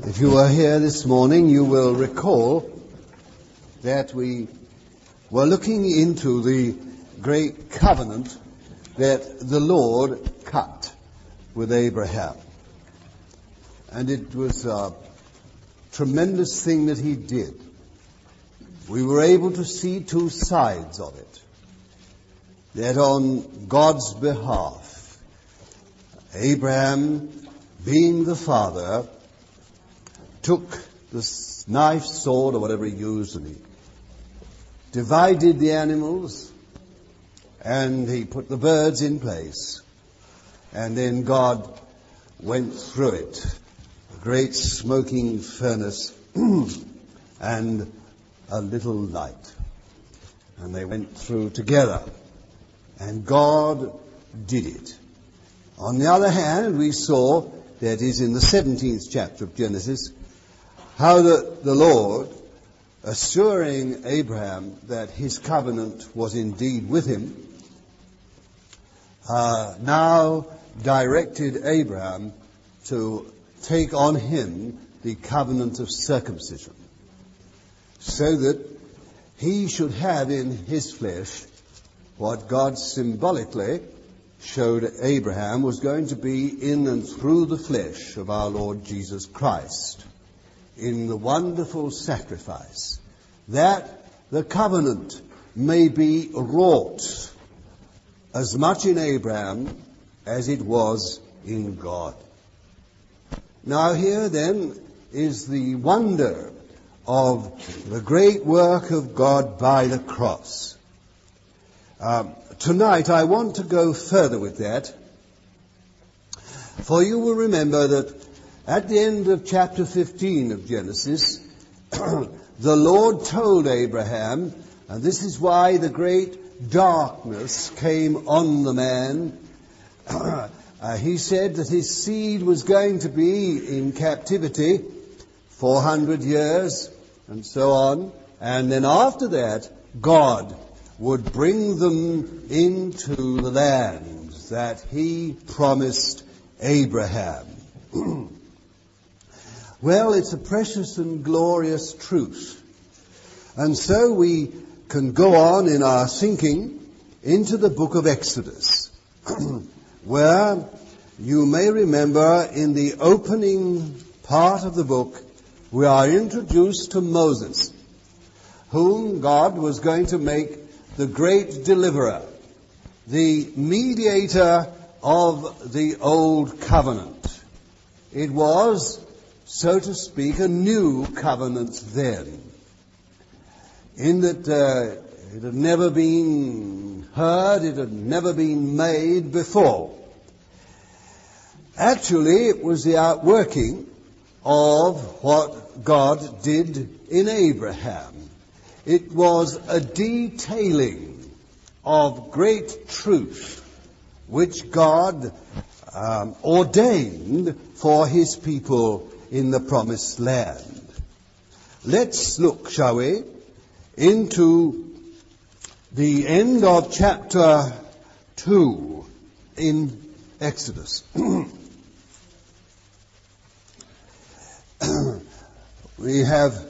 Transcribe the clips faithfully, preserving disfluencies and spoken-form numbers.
If you were here this morning, you will recall that we were looking into the great covenant that the Lord cut with Abraham. And it was a tremendous thing that he did. We were able to see two sides of it. That on God's behalf, Abraham, being the father, took the knife, sword, or whatever he used, and he divided the animals, and he put the birds in place. And then God went through it, a great smoking furnace and a little light. And they went through together. And God did it. On the other hand, we saw, that is in the seventeenth chapter of Genesis, how the, the Lord, assuring Abraham that his covenant was indeed with him, uh, now directed Abraham to take on him the covenant of circumcision, so that he should have in his flesh what God symbolically showed Abraham was going to be in and through the flesh of our Lord Jesus Christ, in the wonderful sacrifice, that the covenant may be wrought as much in Abraham as it was in God. Now here then is the wonder of the great work of God by the cross. Um, tonight I want to go further with that, for you will remember that at the end of chapter fifteen of Genesis, the Lord told Abraham, and this is why the great darkness came on the man, uh, he said that his seed was going to be in captivity four hundred years and so on, and then after that God would bring them into the land that he promised Abraham. Well, it's a precious and glorious truth. And so we can go on in our thinking into the book of Exodus, where you may remember in the opening part of the book we are introduced to Moses, whom God was going to make the great deliverer, the mediator of the old covenant. It was, so to speak, a new covenant then, in that uh, it had never been heard, it had never been made before. Actually, it was the outworking of what God did in Abraham. It was a detailing of great truth which God um, ordained for his people in the promised land. Let's look, shall we, into the end of chapter two in Exodus. We have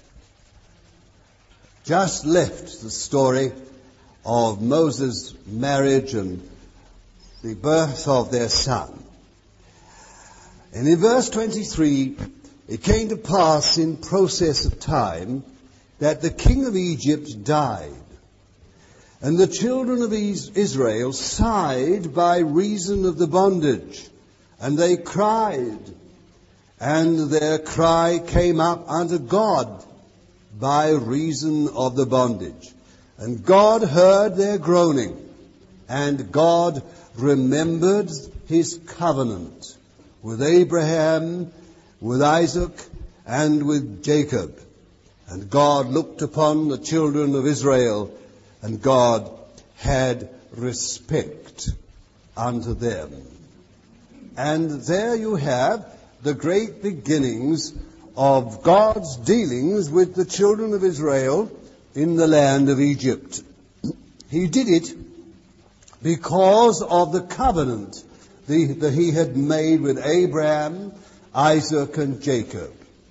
just left the story of Moses' marriage and the birth of their son. And in verse twenty-three, it came to pass in process of time that the king of Egypt died, and the children of Israel sighed by reason of the bondage, and they cried, and their cry came up unto God by reason of the bondage. And God heard their groaning, and God remembered his covenant with Abraham, with Isaac, and with Jacob. And God looked upon the children of Israel, and God had respect unto them. And there you have the great beginnings of God's dealings with the children of Israel in the land of Egypt. He did it because of the covenant the, that he had made with Abraham, Isaac, and Jacob.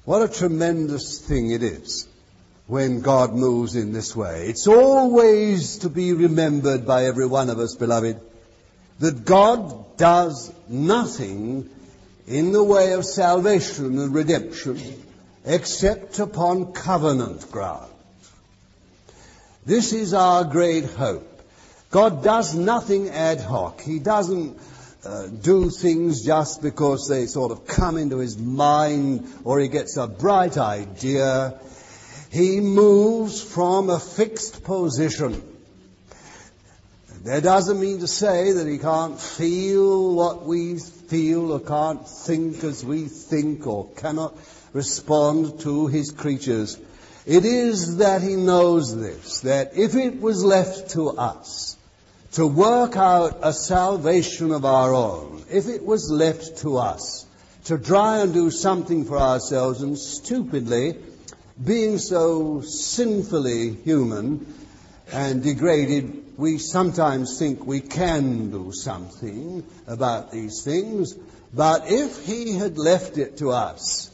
What a tremendous thing it is when God moves in this way. It's always to be remembered by every one of us, beloved, that God does nothing in the way of salvation and redemption except upon covenant ground. This is our great hope. God does nothing ad hoc. He doesn't uh, do things just because they sort of come into his mind or he gets a bright idea. He moves from a fixed position. That doesn't mean to say that he can't feel what we feel or can't think as we think or cannot respond to his creatures. It is that he knows this, that if it was left to us to work out a salvation of our own, if it was left to us to try and do something for ourselves, and stupidly, being so sinfully human and degraded, we sometimes think we can do something about these things. But if he had left it to us,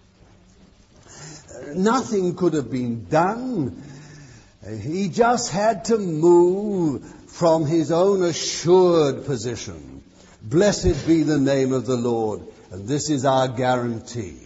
nothing could have been done. He just had to move from his own assured position. Blessed be the name of the Lord. And this is our guarantee.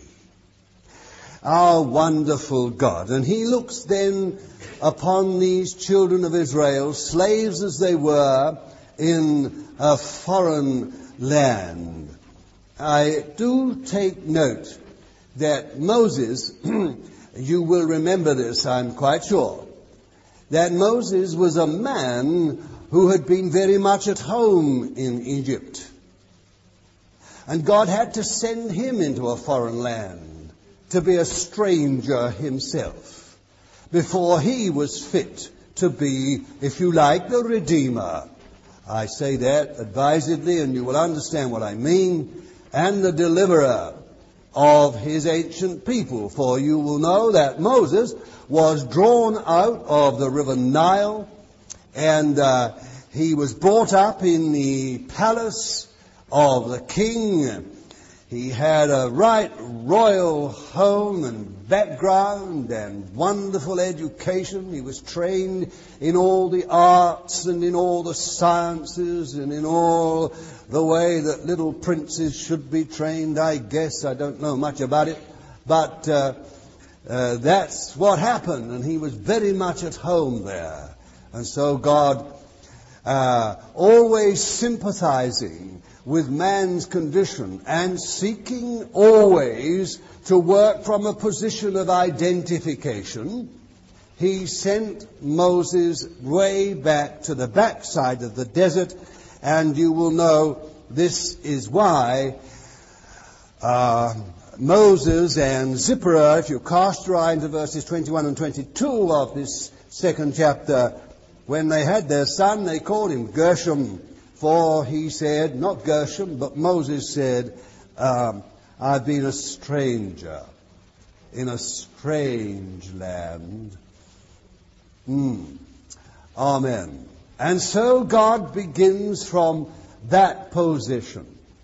Our wonderful God. And he looks then upon these children of Israel, slaves as they were, in a foreign land. I do take note that Moses, you will remember this, I'm quite sure, that Moses was a man who had been very much at home in Egypt. And God had to send him into a foreign land to be a stranger himself before he was fit to be, if you like, the Redeemer. I say that advisedly, and you will understand what I mean, and the deliverer of his ancient people. For you will know that Moses was drawn out of the river Nile, and uh, he was brought up in the palace of the king. He had a right royal home and background and wonderful education. He was trained in all the arts and in all the sciences and in all the way that little princes should be trained, I guess. I don't know much about it. But uh, uh, that's what happened, and he was very much at home there. And so God, uh, always sympathizing with man's condition and seeking always to work from a position of identification, he sent Moses way back to the backside of the desert. And you will know this is why uh, Moses and Zipporah, if you cast your eye into verses twenty-one and twenty-two of this second chapter, when they had their son, they called him Gershom. For he said, not Gershom, but Moses said, um, I've been a stranger in a strange land. Mm. Amen. And so God begins from that position.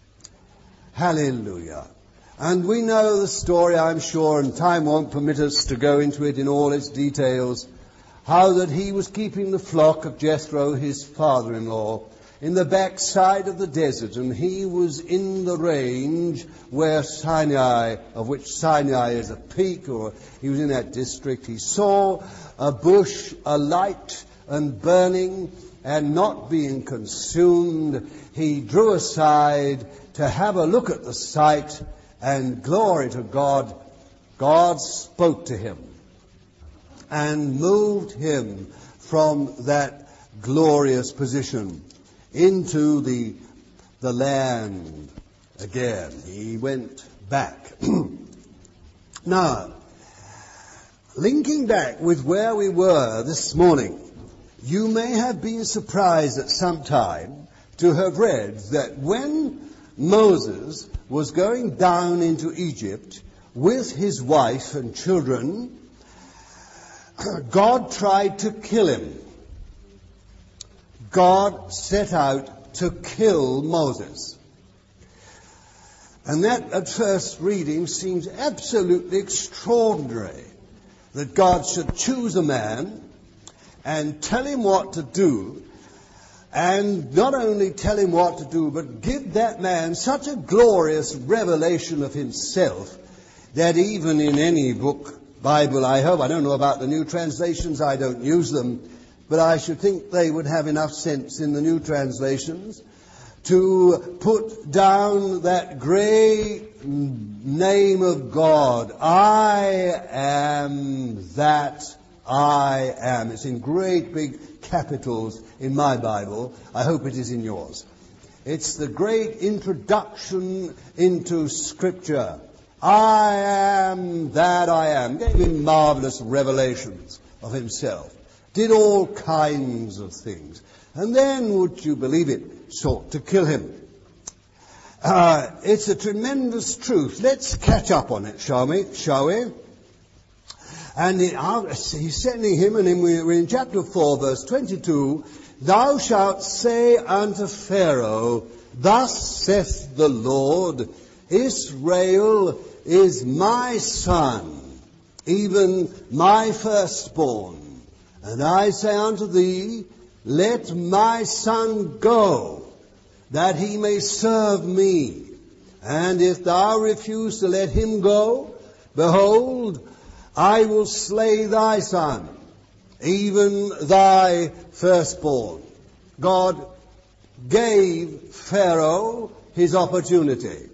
Hallelujah. And we know the story, I'm sure, and time won't permit us to go into it in all its details, how that he was keeping the flock of Jethro, his father-in-law, in the backside of the desert, and he was in the range where Sinai, of which Sinai is a peak, or he was in that district. He saw a bush alight and burning and not being consumed. He drew aside to have a look at the sight, and glory to God, God spoke to him and moved him from that glorious position into the the land again. He went back. Now, linking back with where we were this morning, you may have been surprised at some time to have read that when Moses was going down into Egypt with his wife and children, God tried to kill him. God set out to kill Moses. And that, at first reading, seems absolutely extraordinary, that God should choose a man and tell him what to do, and not only tell him what to do, but give that man such a glorious revelation of himself that even in any book, Bible, I hope, I don't know about the new translations, I don't use them, but I should think they would have enough sense in the new translations to put down that great name of God. I am that I am. It's in great big capitals in my Bible. I hope it is in yours. It's the great introduction into Scripture. I am that I am. Gave him marvelous revelations of himself. Did all kinds of things. And then, would you believe it, sought to kill him. Uh, it's a tremendous truth. Let's catch up on it, shall we? Shall we? And he, uh, he's sending him, and we're in chapter four, verse twenty-two, Thou shalt say unto Pharaoh, Thus saith the Lord, Israel is my son, even my firstborn. And I say unto thee, Let my son go, that he may serve me. And if thou refuse to let him go, behold, I will slay thy son, even thy firstborn. God gave Pharaoh his opportunity.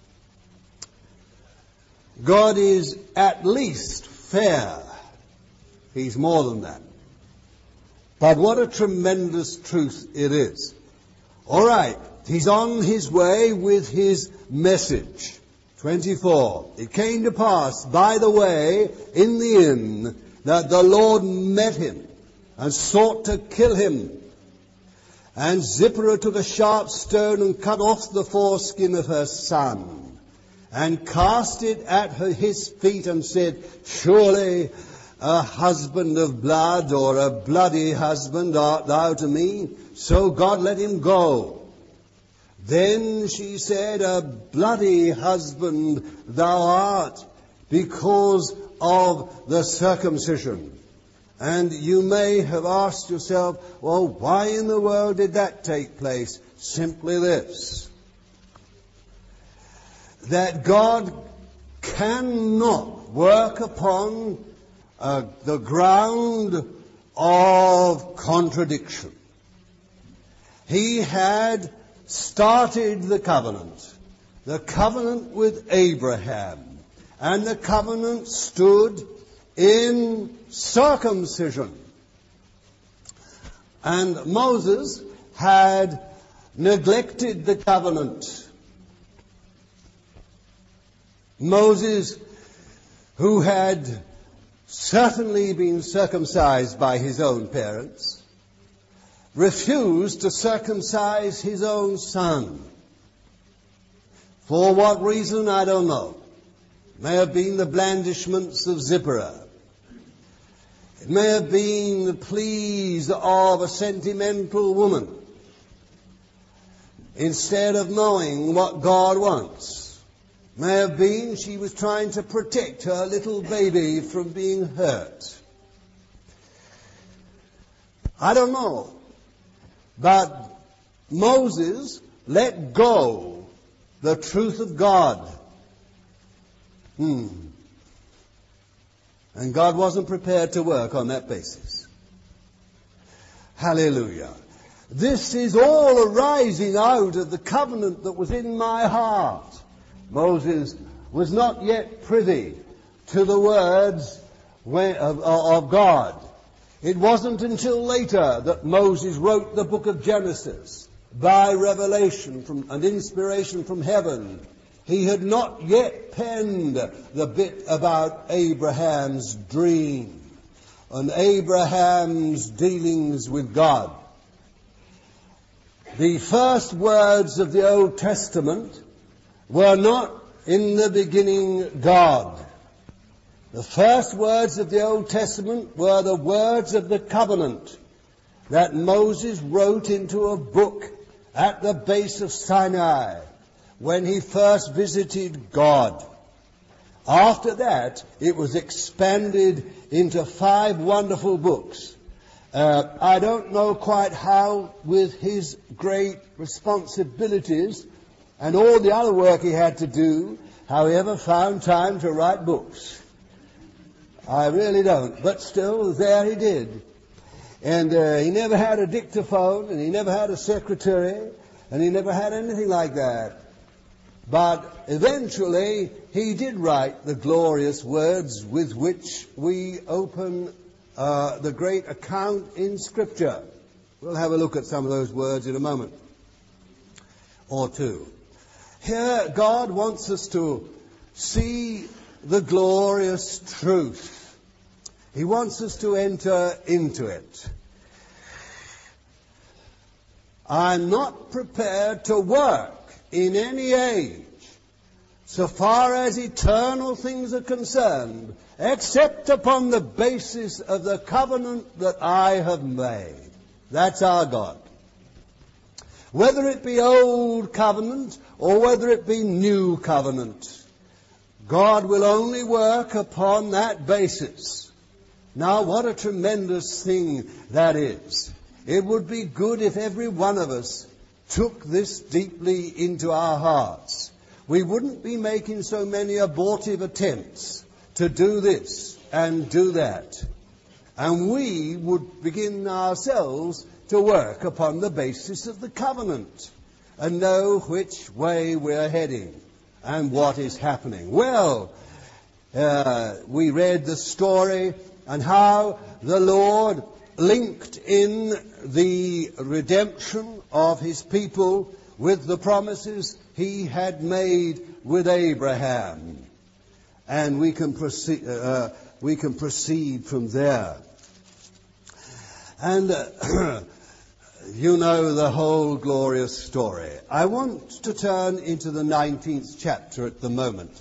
God is at least fair. He's more than that. But what a tremendous truth it is. All right, he's on his way with his message. twenty-four. It came to pass by the way in the inn that the Lord met him and sought to kill him. And Zipporah took a sharp stone and cut off the foreskin of her son and cast it at her, his feet and said, Surely a husband of blood, or a bloody husband art thou to me? So God let him go. Then she said, A bloody husband thou art, because of the circumcision. And you may have asked yourself, well, why in the world did that take place? Simply this: that God cannot work upon Uh, the ground of contradiction. He had started the covenant, the covenant with Abraham, and the covenant stood in circumcision. And Moses had neglected the covenant. Moses, who had certainly been circumcised by his own parents, refused to circumcise his own son. For what reason, I don't know. It may have been the blandishments of Zipporah. It may have been the pleas of a sentimental woman, instead of knowing what God wants. May have been she was trying to protect her little baby from being hurt. I don't know. But Moses let go the truth of God. Hmm. And God wasn't prepared to work on that basis. Hallelujah. This is all arising out of the covenant that was in my heart. Moses was not yet privy to the words of, of God. It wasn't until later that Moses wrote the book of Genesis by revelation from, and inspiration from heaven. He had not yet penned the bit about Abraham's dream and Abraham's dealings with God. The first words of the Old Testament were not in the beginning God. The first words of the Old Testament were the words of the covenant that Moses wrote into a book at the base of Sinai, when he first visited God. After that, it was expanded into five wonderful books. Uh, I don't know quite how, with his great responsibilities and all the other work he had to do, how he ever found time to write books. I really don't. But still, there he did. And uh, he never had a dictaphone, and he never had a secretary, and he never had anything like that. But eventually, he did write the glorious words with which we open uh, the great account in Scripture. We'll have a look at some of those words in a moment or two. Here, God wants us to see the glorious truth. He wants us to enter into it. I'm not prepared to work in any age, so far as eternal things are concerned, except upon the basis of the covenant that I have made. That's our God. Whether it be old covenant or whether it be new covenant, God will only work upon that basis. Now, what a tremendous thing that is. It would be good if every one of us took this deeply into our hearts. We wouldn't be making so many abortive attempts to do this and do that. And we would begin ourselves to work upon the basis of the covenant and know which way we're heading and what is happening. Well, uh, we read the story and how the Lord linked in the redemption of his people with the promises he had made with Abraham. And we can proceed, uh, we can proceed from there. And uh, you know the whole glorious story. I want to turn into the nineteenth chapter at the moment.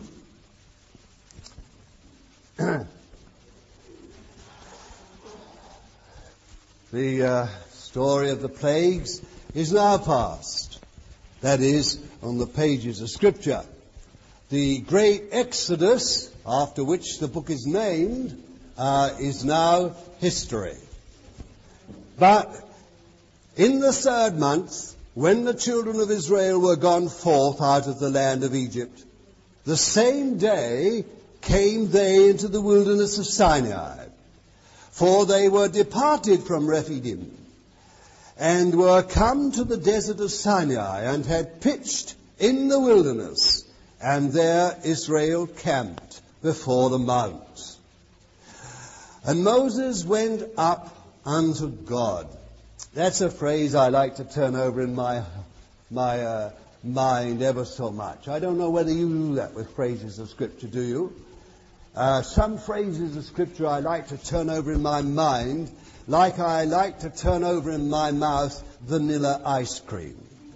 The uh, story of the plagues is now past. That is, on the pages of Scripture. The great Exodus, after which the book is named, uh, is now history. But in the third month, when the children of Israel were gone forth out of the land of Egypt, the same day came they into the wilderness of Sinai. For they were departed from Rephidim, and were come to the desert of Sinai, and had pitched in the wilderness, and there Israel camped before the mount. And Moses went up unto God. That's a phrase I like to turn over in my my uh, mind ever so much. I don't know whether you do that with phrases of Scripture, do you? Uh, some phrases of Scripture I like to turn over in my mind, like I like to turn over in my mouth vanilla ice cream.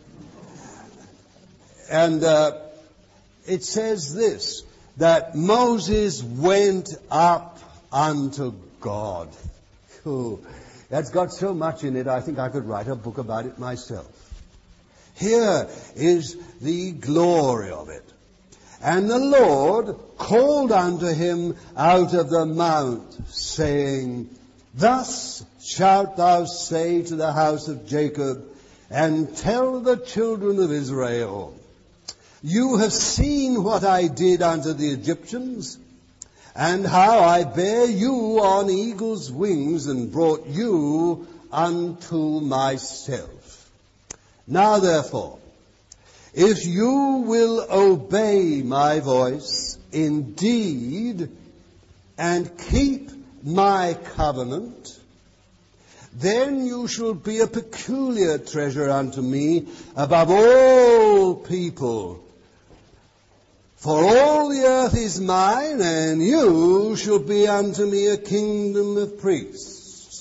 And uh, it says this, that Moses went up unto God. Oh, that's got so much in it, I think I could write a book about it myself. Here is the glory of it. And the Lord called unto him out of the mount, saying, Thus shalt thou say to the house of Jacob, and tell the children of Israel, You have seen what I did unto the Egyptians, and how I bare you on eagle's wings, and brought you unto myself. Now therefore, if you will obey my voice indeed, and keep my covenant, then you shall be a peculiar treasure unto me above all people. For all the earth is mine, and you shall be unto me a kingdom of priests.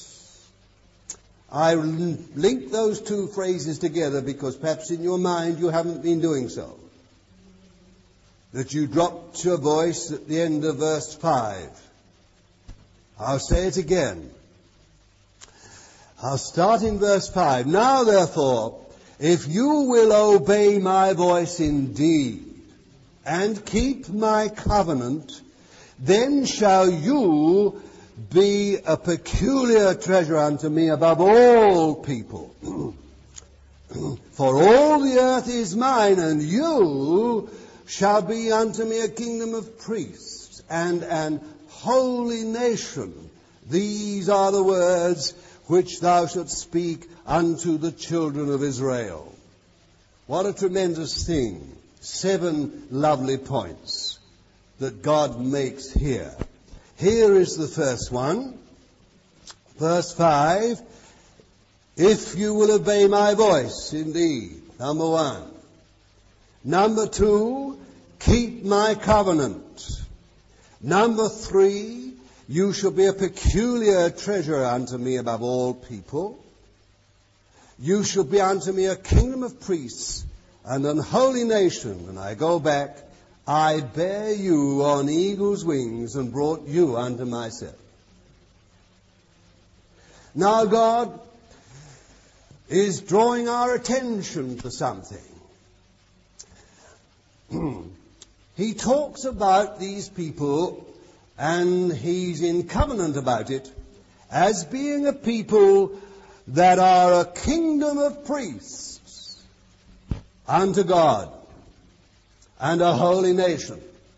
I link those two phrases together because perhaps in your mind you haven't been doing so. That you dropped your voice at the end of verse five. I'll say it again. I'll start in verse five. Now therefore, if you will obey my voice indeed, and keep my covenant, then shall you be a peculiar treasure unto me above all people. For all the earth is mine, and you shall be unto me a kingdom of priests and an holy nation. These are the words which thou shalt speak unto the children of Israel. What a tremendous thing. Seven lovely points that God makes here. Here is the first one. Verse five. If you will obey my voice, indeed. Number one. Number two, keep my covenant. Number three, you shall be a peculiar treasure unto me above all people. You shall be unto me a kingdom of priests and an holy nation. And I go back, I bear you on eagle's wings and brought you unto myself. Now God is drawing our attention to something. He talks about these people, and he's in covenant about it, as being a people that are a kingdom of priests unto God and a holy nation.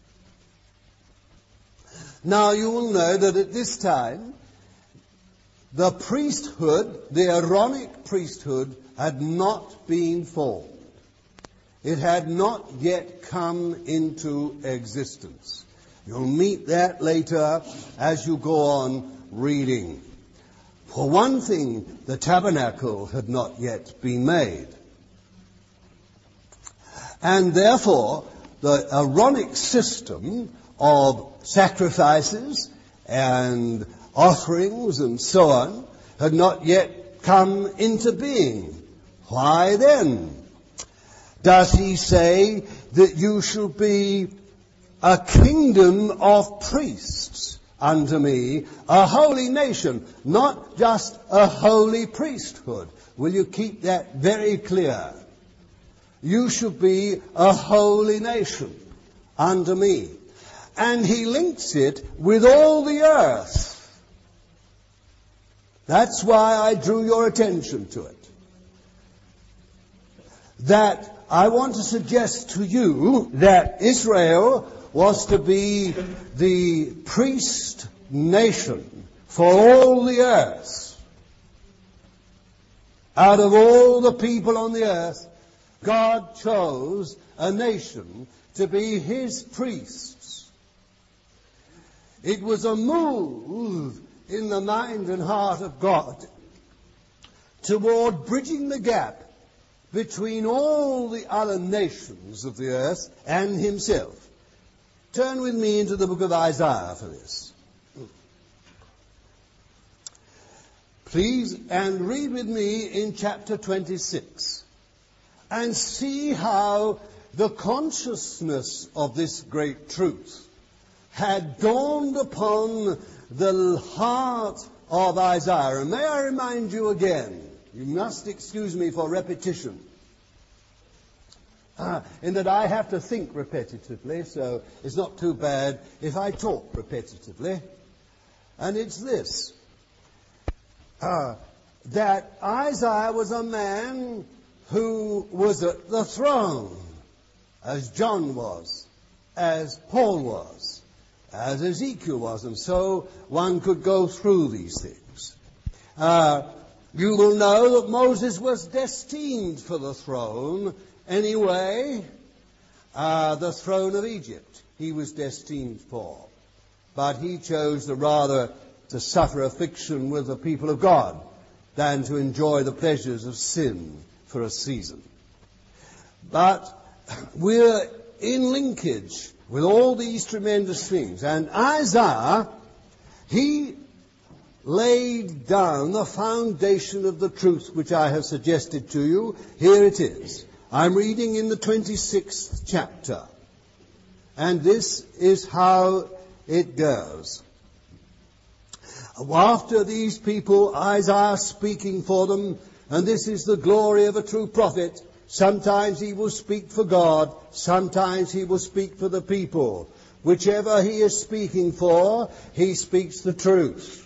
Now you will know that at this time, the priesthood, the Aaronic priesthood, had not been formed. It had not yet come into existence. You'll meet that later as you go on reading. For one thing, the tabernacle had not yet been made. And therefore, the Aaronic system of sacrifices and offerings and so on had not yet come into being. Why then does he say that you shall be a kingdom of priests unto me, a holy nation, not just a holy priesthood? Will you keep that very clear? You shall be a holy nation unto me. And he links it with all the earth. That's why I drew your attention to it. That I want to suggest to you that Israel was to be the priest nation for all the earth. Out of all the people on the earth, God chose a nation to be his priests. It was a move in the mind and heart of God toward bridging the gap between all the other nations of the earth and himself. Turn with me into the book of Isaiah for this. Please, and read with me in chapter twenty-six. And see how the consciousness of this great truth had dawned upon the heart of Isaiah. And may I remind you again, you must excuse me for repetition, uh, in that I have to think repetitively, so it's not too bad if I talk repetitively. And it's this, uh, that Isaiah was a man who was at the throne, as John was, as Paul was, as Ezekiel was, and so one could go through these things. Uh, you will know that Moses was destined for the throne anyway, uh, the throne of Egypt he was destined for. But he chose to rather to suffer affliction with the people of God than to enjoy the pleasures of sin for a season. But we're in linkage with all these tremendous things. And Isaiah, he laid down the foundation of the truth which I have suggested to you. Here it is. I'm reading in the twenty-sixth chapter. And this is how it goes. After these people, Isaiah speaking for them, And this is the glory of a true prophet. Sometimes he will speak for God. Sometimes he will speak for the people. Whichever he is speaking for, he speaks the truth.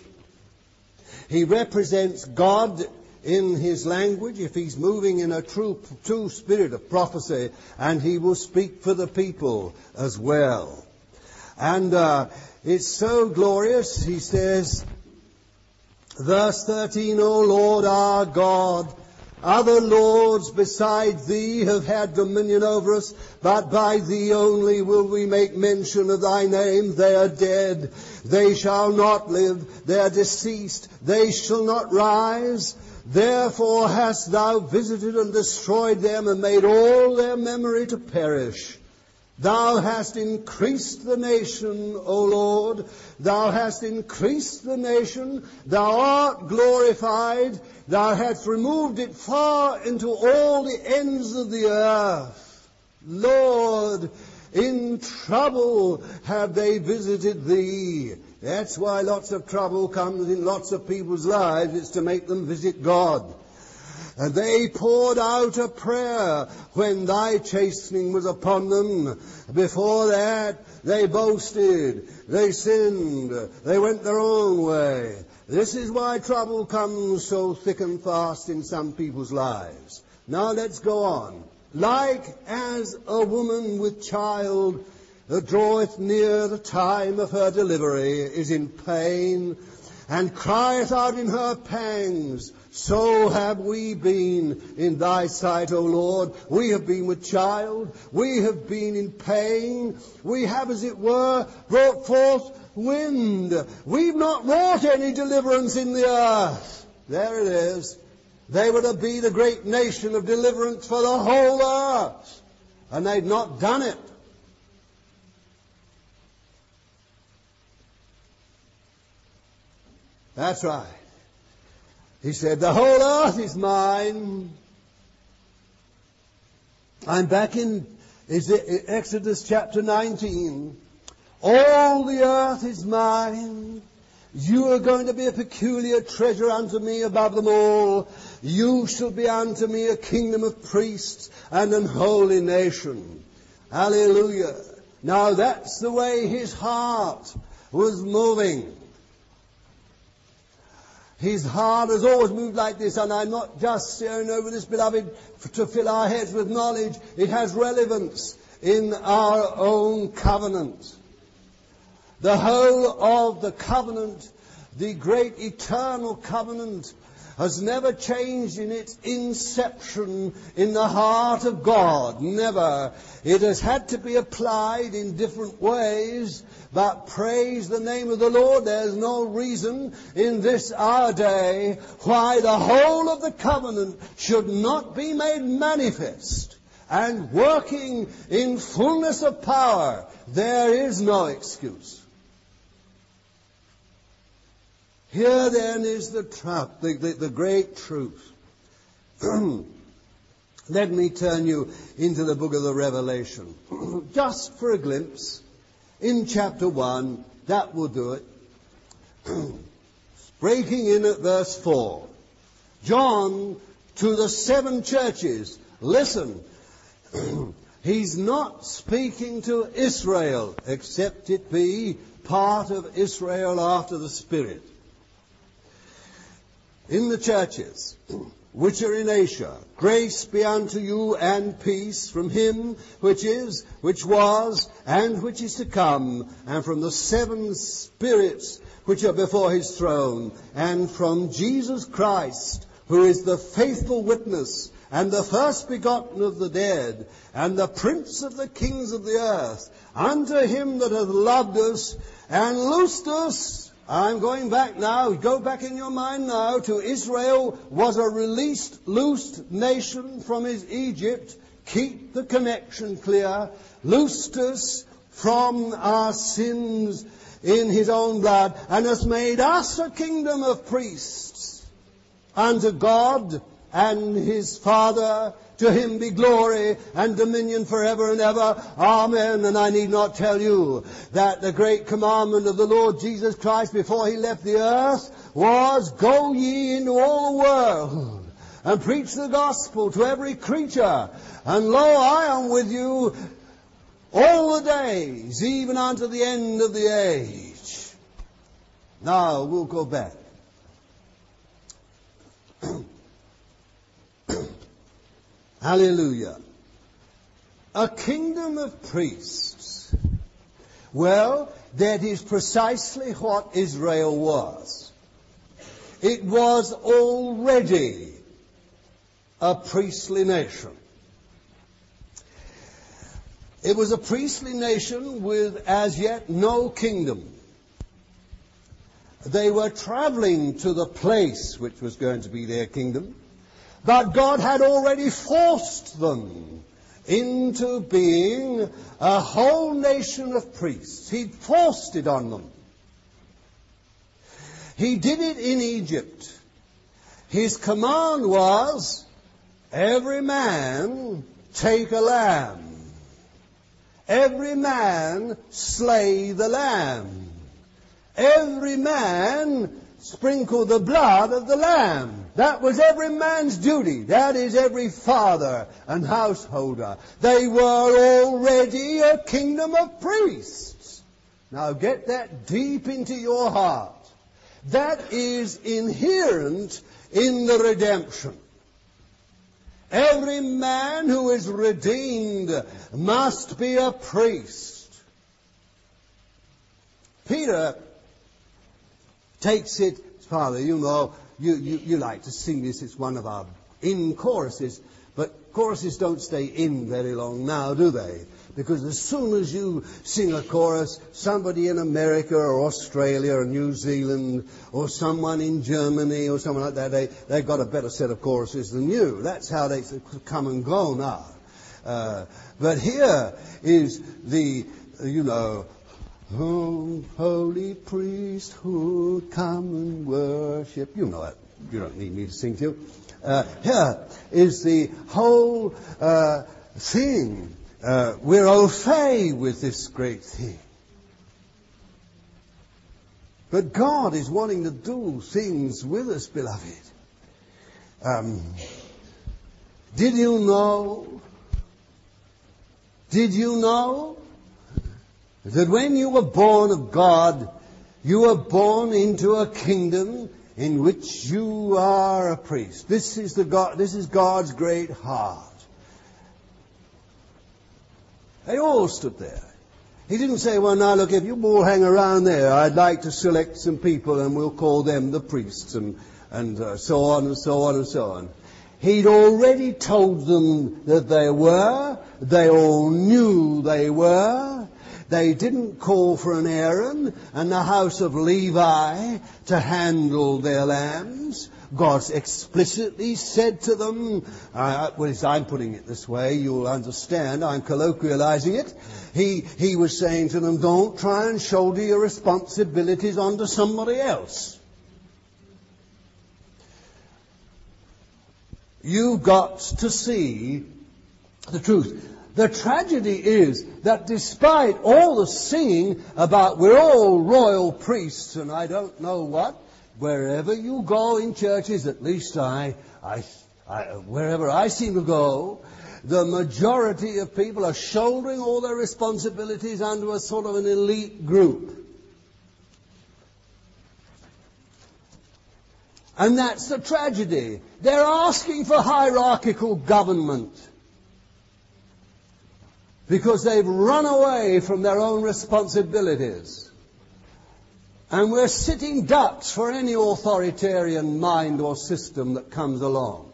He represents God in his language if he's moving in a true, true spirit of prophecy, and he will speak for the people as well. And uh, it's so glorious, he says, verse thirteen, O Lord our God, other lords besides thee have had dominion over us, but by thee only will we make mention of thy name. They are dead, they shall not live, they are deceased, they shall not rise. Therefore hast thou visited and destroyed them, and made all their memory to perish. Thou hast increased the nation, O Lord. Thou hast increased the nation. Thou art glorified. Thou hast removed it far into all the ends of the earth. Lord, in trouble have they visited thee. That's why lots of trouble comes in lots of people's lives. It's to make them visit God. And they poured out a prayer when thy chastening was upon them. Before that, they boasted, they sinned, they went their own way. This is why trouble comes so thick and fast in some people's lives. Now let's go on. Like as a woman with child that draweth near the time of her delivery, is in pain, and crieth out in her pangs, so have we been in thy sight, O Lord. We have been with child. We have been in pain. We have, as it were, brought forth wind. We've not wrought any deliverance in the earth. There it is. They were to be the great nation of deliverance for the whole earth. And they'd not done it. That's right. He said, the whole earth is mine. I'm back in Exodus chapter nineteen. All the earth is mine. You are going to be a peculiar treasure unto me above them all. You shall be unto me a kingdom of priests and an holy nation. Hallelujah. Now that's the way his heart was moving. His heart has always moved like this, and I'm not just sharing over this, beloved, to fill our heads with knowledge. It has relevance in our own covenant. The whole of the covenant, the great eternal covenant, has never changed in its inception in the heart of God. Never. It has had to be applied in different ways, but praise the name of the Lord, there's no reason in this our day why the whole of the covenant should not be made manifest and working in fullness of power. There is no excuse. Here then is the, tr- the, the, the great truth. Let me turn you into the book of the Revelation. Just for a glimpse. In chapter one, that will do it. Breaking in at verse four. John to the seven churches. Listen. He's not speaking to Israel, except it be part of Israel after the Spirit. In the churches which are in Asia, grace be unto you and peace from him which is, which was, and which is to come, and from the seven spirits which are before his throne, and from Jesus Christ, who is the faithful witness, and the first begotten of the dead, and the prince of the kings of the earth, unto him that hath loved us and loosed us. I'm going back now, go back in your mind now to Israel was a released, loosed nation from his Egypt. Keep the connection clear. Loosed us from our sins in his own blood, and has made us a kingdom of priests unto God and his Father. To him be glory and dominion forever and ever. Amen. And I need not tell you that the great commandment of the Lord Jesus Christ before he left the earth was, go ye into all the world and preach the gospel to every creature. And lo, I am with you all the days, even unto the end of the age. Now, we'll go back. Hallelujah. A kingdom of priests. Well, that is precisely what Israel was. It was already a priestly nation. It was a priestly nation with as yet no kingdom. They were traveling to the place which was going to be their kingdom, but God had already forced them into being a whole nation of priests. He'd forced it on them. He did it in Egypt. His command was, every man take a lamb. Every man slay the lamb. Every man sprinkle the blood of the lamb. That was every man's duty. That is every father and householder. They were already a kingdom of priests. Now get that deep into your heart. That is inherent in the redemption. Every man who is redeemed must be a priest. Peter takes it, Father, you know, you, you, you like to sing this, it's one of our in choruses, but choruses don't stay in very long now, do they? Because as soon as you sing a chorus, somebody in America or Australia or New Zealand or someone in Germany or someone like that, they, they've got a better set of choruses than you. That's how they come and go now. Uh, but here is the, you know, oh, holy priesthood, come and worship. You know it. You don't need me to sing to you. Uh, here is the whole uh, thing. Uh, we're au fait with this great thing. But God is wanting to do things with us, beloved. Um, did you know? Did you know that when you were born of God, you were born into a kingdom in which you are a priest? This is the God. This is God's great heart. They all stood there. He didn't say, well, now look, if you all hang around there, I'd like to select some people and we'll call them the priests, and, and uh, so on and so on and so on. He'd already told them that they were. They all knew they were. They didn't call for an Aaron and the house of Levi to handle their lambs. God explicitly said to them, uh, well, I'm putting it this way, you'll understand, I'm colloquializing it. He, he was saying to them, don't try and shoulder your responsibilities onto somebody else. You've got to see the truth. The tragedy is that despite all the singing about we're all royal priests and I don't know what, wherever you go in churches, at least I, I, I, wherever I seem to go, the majority of people are shouldering all their responsibilities onto a sort of an elite group. And that's the tragedy. They're asking for hierarchical government because they've run away from their own responsibilities. And we're sitting ducks for any authoritarian mind or system that comes along.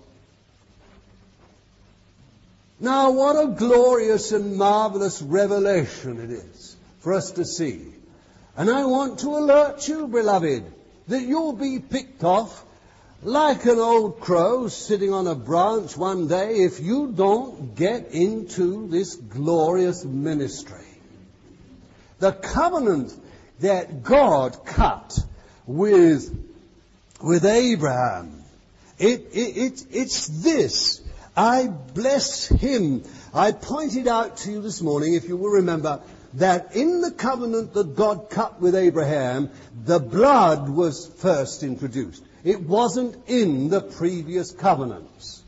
Now, what a glorious and marvelous revelation it is for us to see. And I want to alert you, beloved, that you'll be picked off like an old crow sitting on a branch one day if you don't get into this glorious ministry. The covenant that God cut with, with Abraham, it, it, it, it's this. I bless him. I pointed out to you this morning, if you will remember, that in the covenant that God cut with Abraham, the blood was first introduced. It wasn't in the previous covenants.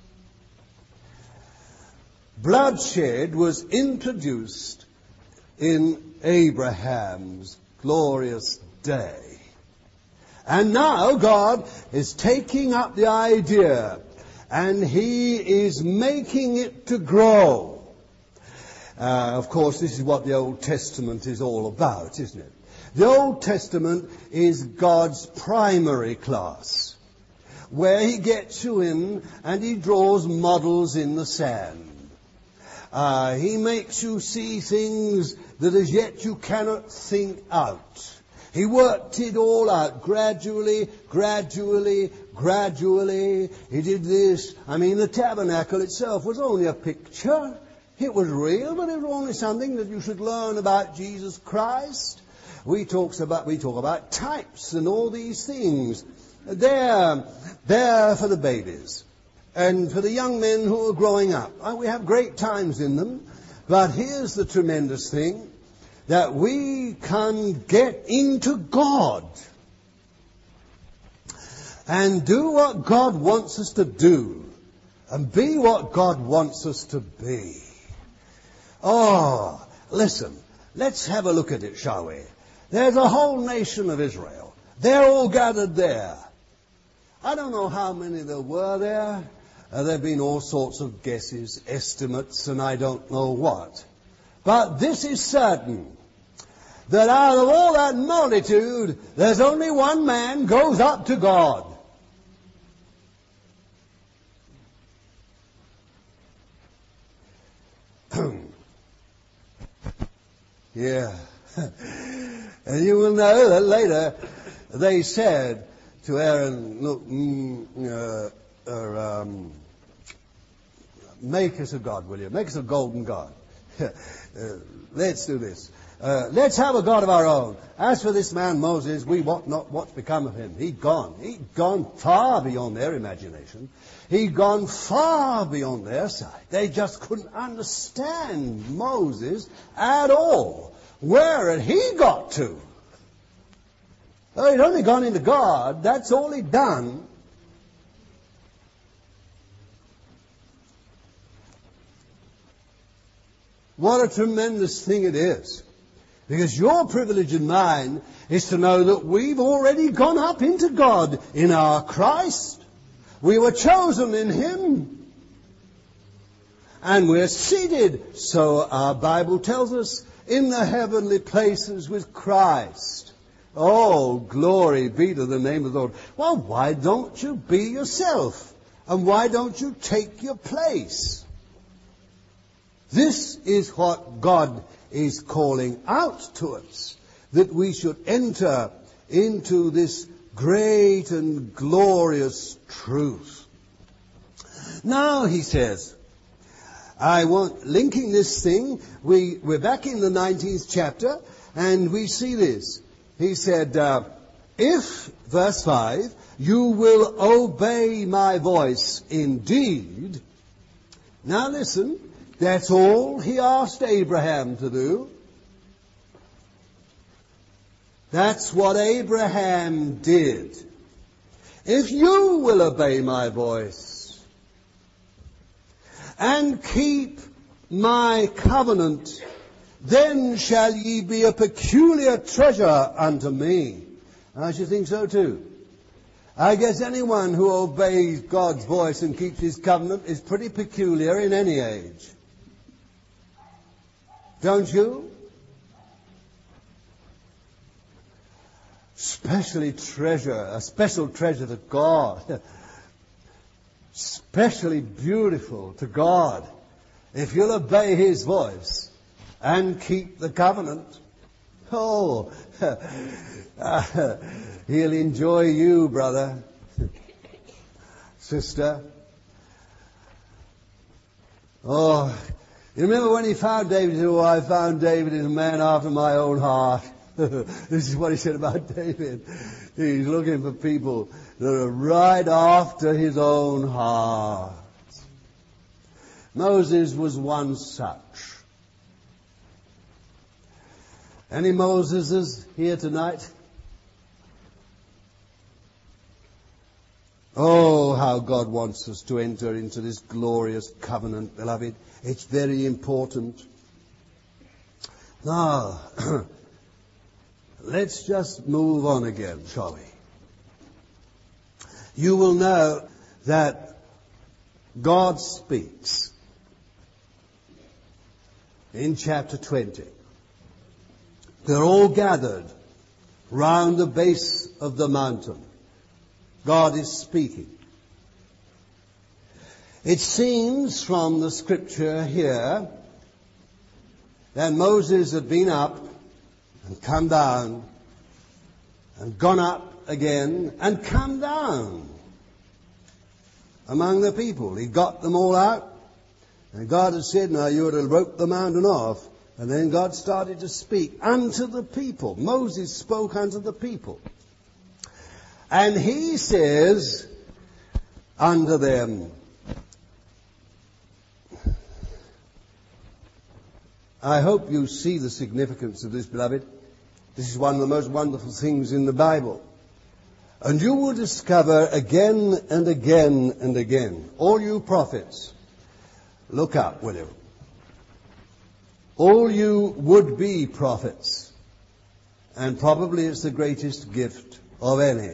Bloodshed was introduced in Abraham's glorious day. And now God is taking up the idea and he is making it to grow. Uh, of course, this is what the Old Testament is all about, isn't it? The Old Testament is God's primary class, where he gets you in and he draws models in the sand. Uh, he makes you see things that as yet you cannot think out. He worked it all out gradually, gradually, gradually. He did this. I mean, the tabernacle itself was only a picture. It was real, but it was only something that you should learn about Jesus Christ. We talks about we talk about types and all these things. They're there for the babies and for the young men who are growing up. We have great times in them, but here's the tremendous thing, that we can get into God and do what God wants us to do and be what God wants us to be. Oh, listen, let's have a look at it, shall we? There's a whole nation of Israel. They're all gathered there. I don't know how many there were there. Uh, there have been all sorts of guesses, estimates, and I don't know what. But this is certain, that out of all that multitude, there's only one man goes up to God. Yeah. And you will know that later they said to Aaron, look, mm, uh, uh, um, make us a god, will you? Make us a golden god. uh, let's do this. Uh, let's have a God of our own. As for this man Moses, we wot not what's become of him. He'd gone. He'd gone far beyond their imagination. He'd gone far beyond their sight. They just couldn't understand Moses at all. Where had he got to? Oh, he'd only gone into God. That's all he'd done. What a tremendous thing it is. Because your privilege and mine is to know that we've already gone up into God in our Christ. We were chosen in Him. And we're seated, so our Bible tells us, in the heavenly places with Christ. Oh, glory be to the name of the Lord. Well, why don't you be yourself? And why don't you take your place? This is what God is calling out to us, that we should enter into this great and glorious truth. Now, he says, I want, linking this thing, we, we're back in the nineteenth chapter, and we see this. He said, uh, if, verse five, you will obey my voice indeed. Now listen, that's all he asked Abraham to do. That's what Abraham did. If you will obey my voice and keep my covenant, then shall ye be a peculiar treasure unto me. I should think so too. I guess anyone who obeys God's voice and keeps his covenant is pretty peculiar in any age. Don't you? Especially treasure, a special treasure to God. Especially beautiful to God. If you'll obey His voice and keep the covenant, oh, He'll enjoy you, brother, sister. Oh, you remember when he found David? He said, oh, I found David is a man after my own heart. This is what he said about David. He's looking for people that are right after his own heart. Moses was one such. Any Moseses here tonight? Oh, how God wants us to enter into this glorious covenant, beloved. It's very important. Now, let's just move on again, shall we? You will know that God speaks in chapter twenty. They're all gathered round the base of the mountain. God is speaking. It seems from the scripture here that Moses had been up and come down and gone up again and come down among the people. He got them all out, and God had said, now you are to rope the mountain off. And then God started to speak unto the people. Moses spoke unto the people. And he says unto them, I hope you see the significance of this, beloved. This is one of the most wonderful things in the Bible. And you will discover again and again and again, all you prophets, look up, will you? All you would-be prophets, and probably it's the greatest gift of any.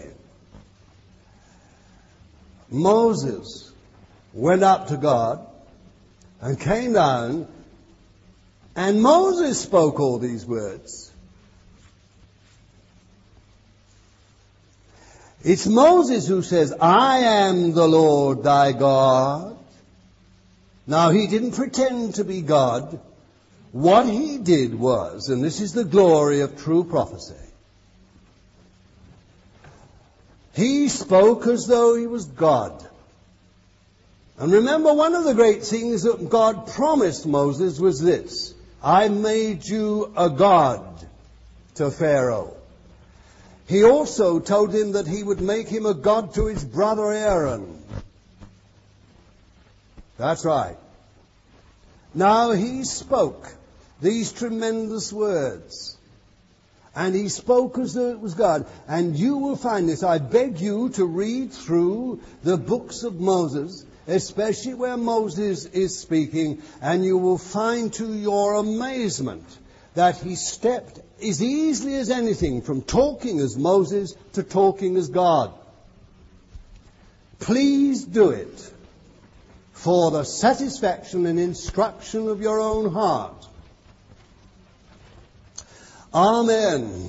Moses went up to God and came down, and Moses spoke all these words. It's Moses who says, I am the Lord thy God. Now, he didn't pretend to be God. What he did was, and this is the glory of true prophecy, he spoke as though he was God. And remember, one of the great things that God promised Moses was this: I made you a God to Pharaoh. He also told him that he would make him a God to his brother Aaron. That's right. Now he spoke these tremendous words. And he spoke as though it was God. And you will find this. I beg you to read through the books of Moses, especially where Moses is speaking, and you will find to your amazement that he stepped as easily as anything from talking as Moses to talking as God. Please do it for the satisfaction and instruction of your own heart. Amen.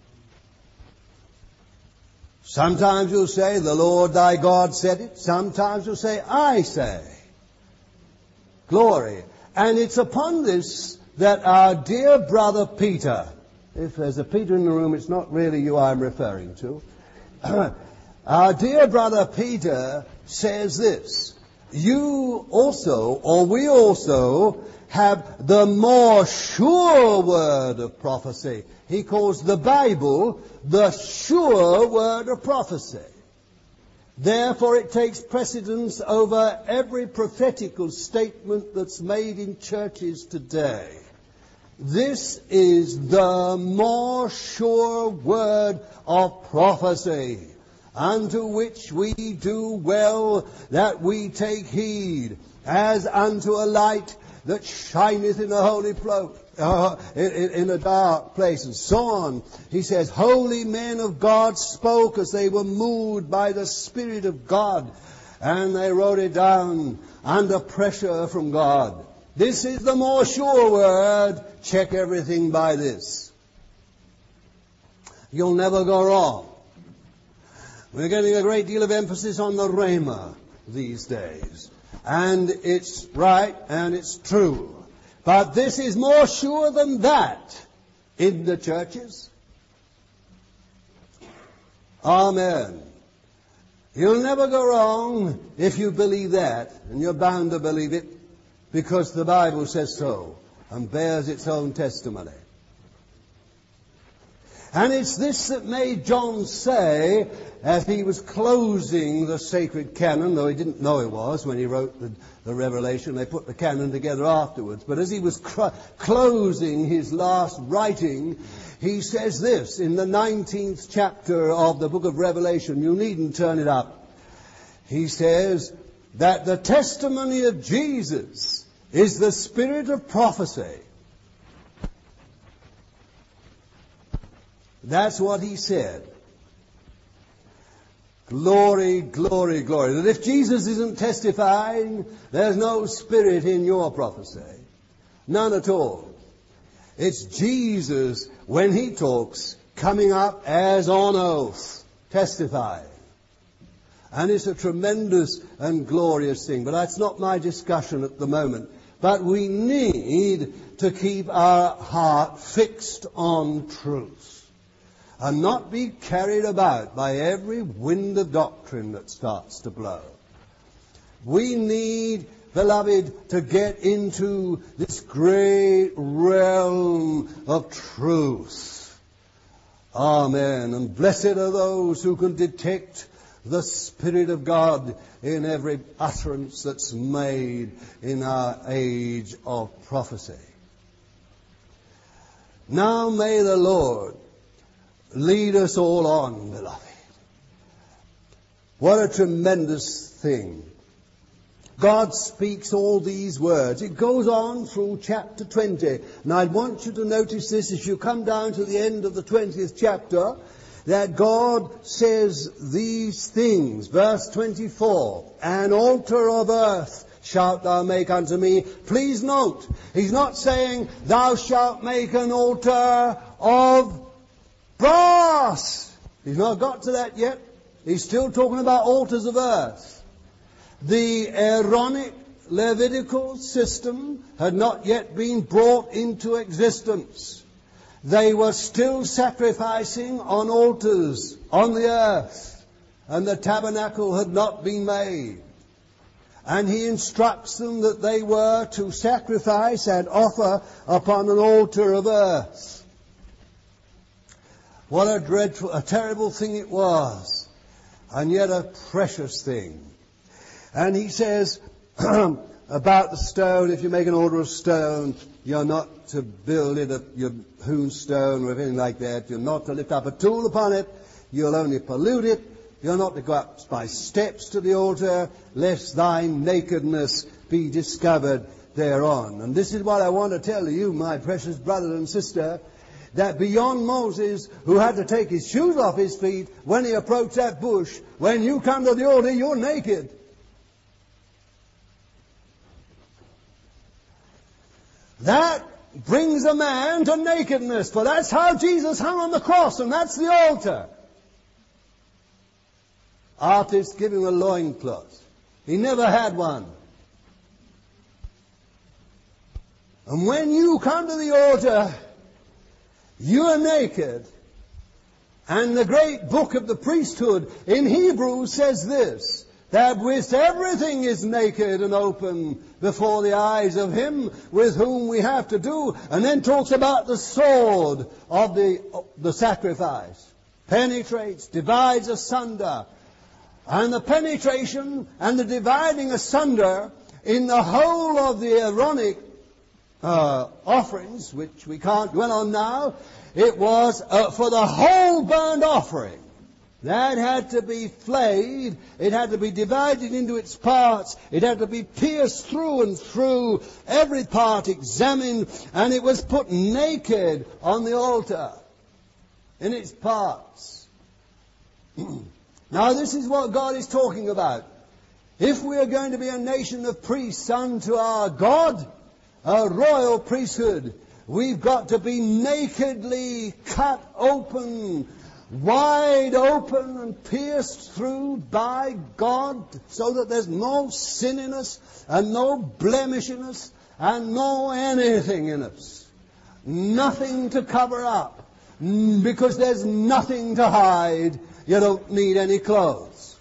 Sometimes you'll say, the Lord thy God said it. Sometimes you'll say, I say. Glory. And it's upon this that our dear brother Peter, if there's a Peter in the room, it's not really you I'm referring to. Our dear brother Peter says this: you also, or we also, have the more sure word of prophecy. He calls the Bible the sure word of prophecy. Therefore it takes precedence over every prophetical statement that's made in churches today. This is the more sure word of prophecy, unto which we do well that we take heed, as unto a light that shineth in a holy place, uh, in, in a dark place, and so on. He says, holy men of God spoke as they were moved by the Spirit of God, and they wrote it down under pressure from God. This is the more sure word. Check everything by this. You'll never go wrong. We're getting a great deal of emphasis on the Rhema these days. And it's right and it's true. But this is more sure than that in the churches. Amen. You'll never go wrong if you believe that. And you're bound to believe it because the Bible says so and bears its own testimony. And it's this that made John say, as he was closing the sacred canon, though he didn't know it was when he wrote the, the Revelation, they put the canon together afterwards, but as he was cr- closing his last writing, he says this in the nineteenth chapter of the book of Revelation. You needn't turn it up. he says that the testimony of Jesus is the spirit of prophecy. That's what he said. Glory, glory, glory. That if Jesus isn't testifying, there's no spirit in your prophecy. None at all. It's Jesus, when he talks, coming up as on oath, testifying. And it's a tremendous and glorious thing. But that's not my discussion at the moment. But we need to keep our heart fixed on truth. And not be carried about by every wind of doctrine that starts to blow. We need, beloved, to get into this great realm of truth. Amen. And blessed are those who can detect the Spirit of God in every utterance that's made in our age of prophecy. Now may the Lord lead us all on, beloved. What a tremendous thing. God speaks all these words. It goes on through chapter twenty. And I want you to notice this as you come down to the end of the twentieth chapter, that God says these things. Verse twenty-four, an altar of earth shalt thou make unto me. Please note, he's not saying thou shalt make an altar of brass. He's not got to that yet. He's still talking about altars of earth. The Aaronic Levitical system had not yet been brought into existence. They were still sacrificing on altars on the earth, and the tabernacle had not been made. And he instructs them that they were to sacrifice and offer upon an altar of earth. What a dreadful, a terrible thing it was, and yet a precious thing. And he says about the stone, if you make an altar of stone, you're not to build it of your hewn stone or anything like that. You're not to lift up a tool upon it. You'll only pollute it. You're not to go up by steps to the altar, lest thy nakedness be discovered thereon. And this is what I want to tell you, my precious brother and sister, that beyond Moses, who had to take his shoes off his feet when he approached that bush, when you come to the altar, you're naked. That brings a man to nakedness, for that's how Jesus hung on the cross, and that's the altar. Artists give him a loincloth. He never had one. And when you come to the altar, you are naked. And the great book of the priesthood in Hebrews says this, that with everything is naked and open before the eyes of him with whom we have to do, and then talks about the sword of the, the sacrifice. Penetrates, divides asunder. And the penetration and the dividing asunder in the whole of the Aaronic uh, offerings, which we can't dwell on now, it was uh, for the whole burnt offering. That had to be flayed. It had to be divided into its parts. It had to be pierced through and through, every part examined, and it was put naked on the altar in its parts. Now this is what God is talking about. If we are going to be a nation of priests unto our God, a royal priesthood, we've got to be nakedly cut open, wide open and pierced through by God, so that there's no sin in us and no blemish in us and no anything in us. Nothing to cover up, because there's nothing to hide. You don't need any clothes.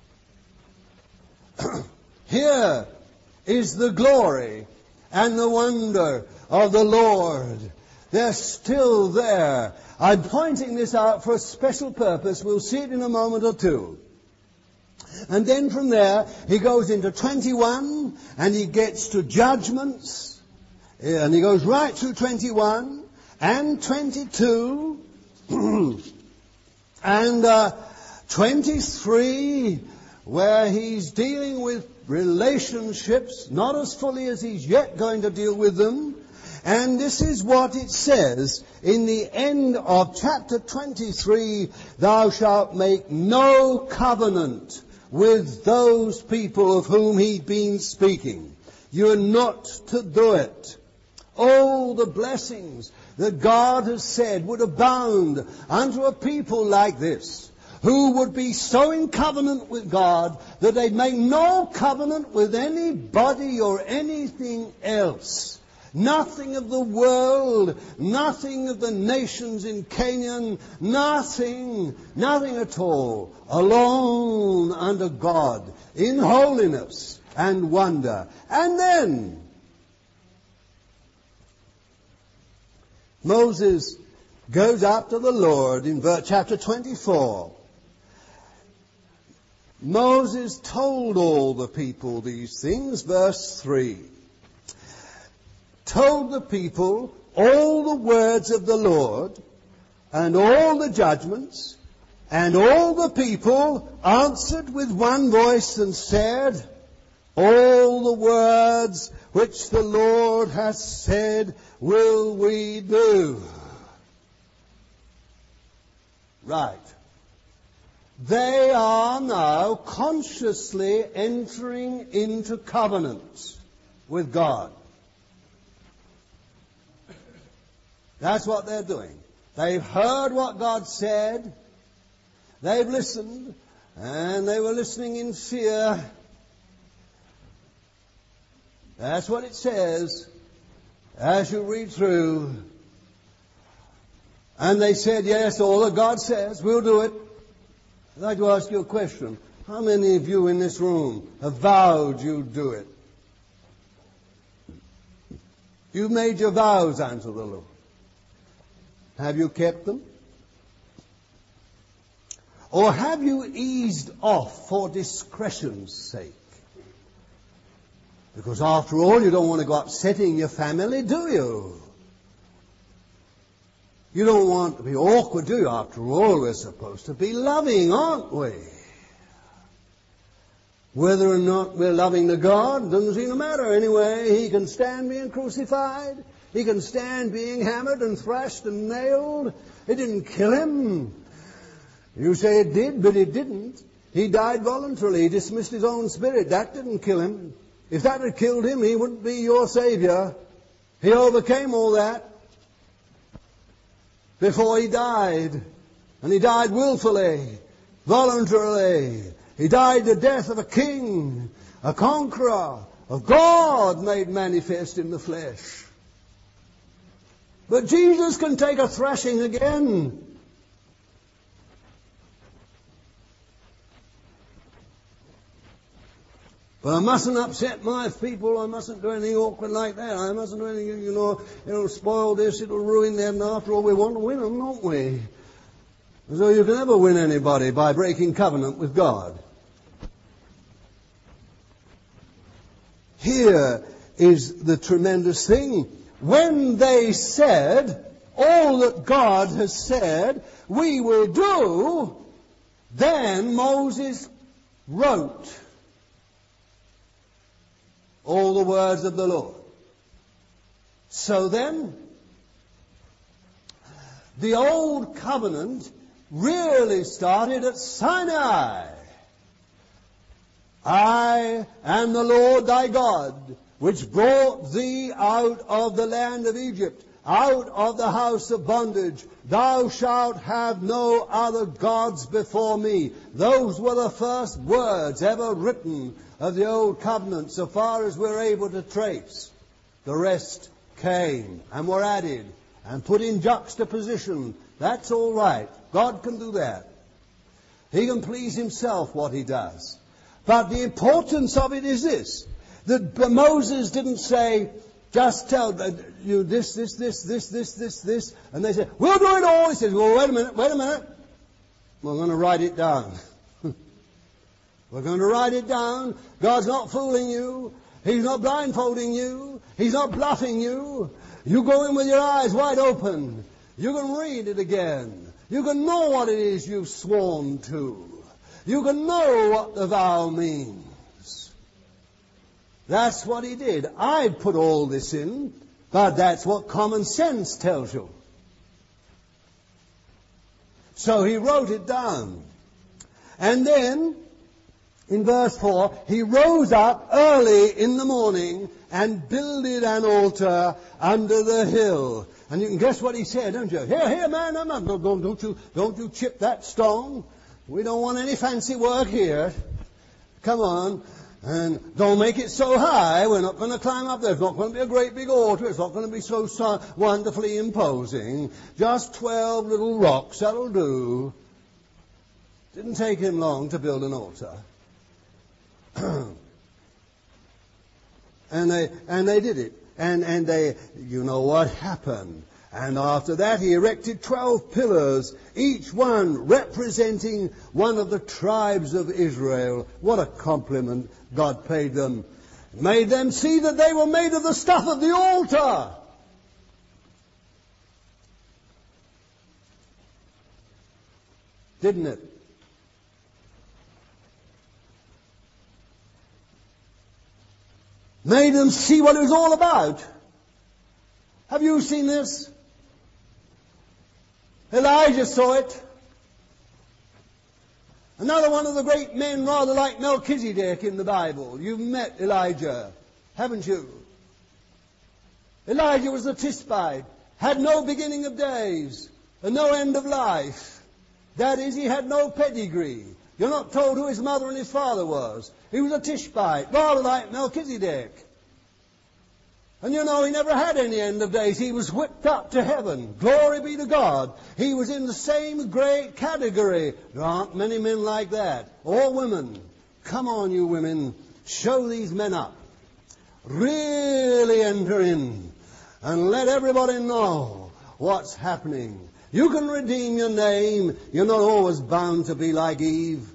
Here is the glory and the wonder of the Lord. They're still there. I'm pointing this out for a special purpose. We'll see it in a moment or two. And then from there, he goes into twenty-one, and he gets to judgments. And he goes right through twenty-one and twenty-two. And uh, twenty-three, where he's dealing with relationships, not as fully as he's yet going to deal with them. And this is what it says in the end of chapter twenty-three, thou shalt make no covenant with those people of whom he'd been speaking. You're not to do it. Oh, the blessings that God has said would abound unto a people like this, who would be so in covenant with God that they'd make no covenant with anybody or anything else. Nothing of the world, nothing of the nations in Canaan, nothing, nothing at all. Alone under God, in holiness and wonder. And then Moses goes up to the Lord in chapter twenty-four. Moses told all the people these things, verse three. Told the people all the words of the Lord and all the judgments, and all the people answered with one voice and said, all the words which the Lord has said will we do. Right. They are now consciously entering into covenants with God. That's what they're doing. They've heard what God said. They've listened. And they were listening in fear. That's what it says as you read through. And they said, yes, all that God says, we'll do it. I'd like to ask you a question. How many of you in this room have vowed you'd do it? You've made your vows unto the Lord. Have you kept them? Or have you eased off for discretion's sake? Because after all, you don't want to go upsetting your family, do you? You don't want to be awkward, do you? After all, we're supposed to be loving, aren't we? Whether or not we're loving to God doesn't seem to matter anyway. He can stand being crucified. He can stand being hammered and thrashed and nailed. It didn't kill him. You say it did, but it didn't. He died voluntarily. He dismissed his own spirit. That didn't kill him. If that had killed him, he wouldn't be your Savior. He overcame all that before he died. And he died willfully, voluntarily. He died the death of a king, a conqueror, of God made manifest in the flesh. But Jesus can take a thrashing again. But I mustn't upset my people. I mustn't do anything awkward like that. I mustn't do anything, you know, it'll spoil this, it'll ruin that. And after all, we want to win them, don't we? So you can never win anybody by breaking covenant with God. Here is the tremendous thing. When they said, all that God has said, we will do, then Moses wrote all the words of the Lord. So then, the old covenant really started at Sinai. I am the Lord thy God, which brought thee out of the land of Egypt, out of the house of bondage. Thou shalt have no other gods before me. Those were the first words ever written of the old covenant, so far as we're able to trace. The rest came and were added and put in juxtaposition. That's all right. God can do that. He can please himself what he does. But the importance of it is this, that Moses didn't say, just tell you this, this, this, this, this, this, this, and they said, we'll do it all. He says, well, wait a minute, wait a minute. We're going to write it down. We're going to write it down. God's not fooling you. He's not blindfolding you. He's not bluffing you. You go in with your eyes wide open. You can read it again. You can know what it is you've sworn to. You can know what the vow means. That's what he did. I put all this in, but that's what common sense tells you. So he wrote it down. And then, in verse four, he rose up early in the morning and builded an altar under the hill. And you can guess what he said, don't you? Here, here, man, no, no, no, don't, don't you, don't you chip that stone. We don't want any fancy work here. Come on. And don't make it so high. We're not going to climb up there. It's not going to be a great big altar. It's not going to be so, so wonderfully imposing. Just twelve little rocks, that'll do. Didn't take him long to build an altar. and they and they did it. And and they, you know what happened. And after that he erected twelve pillars, each one representing one of the tribes of Israel. What a compliment God paid them. Made them see that they were made of the stuff of the altar. Didn't it? Made them see what it was all about. Have you seen this? Elijah saw it. Another one of the great men, rather like Melchizedek in the Bible. You've met Elijah, haven't you? Elijah was a Tishbite, had no beginning of days, and no end of life. That is, he had no pedigree. You're not told who his mother and his father was. He was a Tishbite, rather like Melchizedek. And you know, he never had any end of days. He was whipped up to heaven. Glory be to God. He was in the same great category. There aren't many men like that. Or women. Come on, you women. Show these men up. Really enter in. And let everybody know what's happening. You can redeem your name. You're not always bound to be like Eve.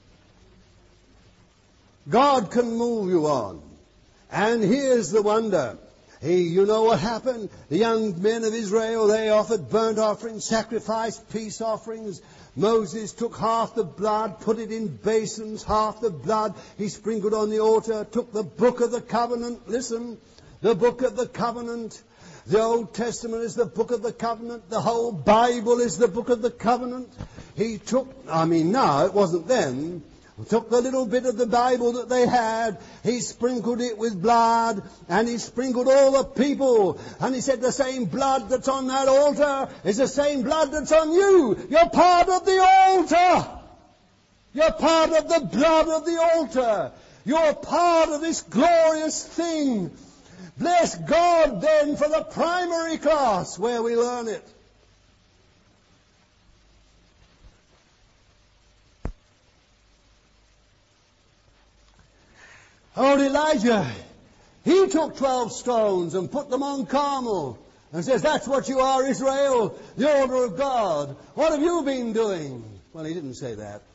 God can move you on. And here's the wonder. He, you know what happened? The young men of Israel, they offered burnt offerings, sacrificed peace offerings. Moses took half the blood, put it in basins, half the blood he sprinkled on the altar, took the book of the covenant. Listen, the book of the covenant. The Old Testament is the book of the covenant. The whole Bible is the book of the covenant. He took, I mean now, it wasn't then. He took the little bit of the Bible that they had, he sprinkled it with blood, and he sprinkled all the people. And he said, the same blood that's on that altar is the same blood that's on you. You're part of the altar. You're part of the blood of the altar. You're part of this glorious thing. Bless God then for the primary class where we learn it. Old Elijah, he took twelve stones and put them on Carmel and says, that's what you are, Israel, the order of God. What have you been doing? Well, he didn't say that.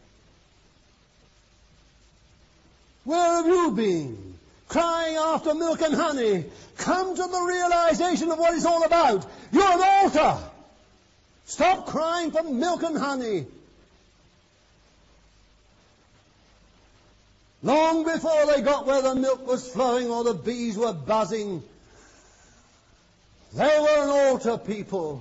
Where have you been? Crying after milk and honey. Come to the realization of what it's all about. You're an altar. Stop crying for milk and honey. Long before they got where the milk was flowing or the bees were buzzing, they were an altar people.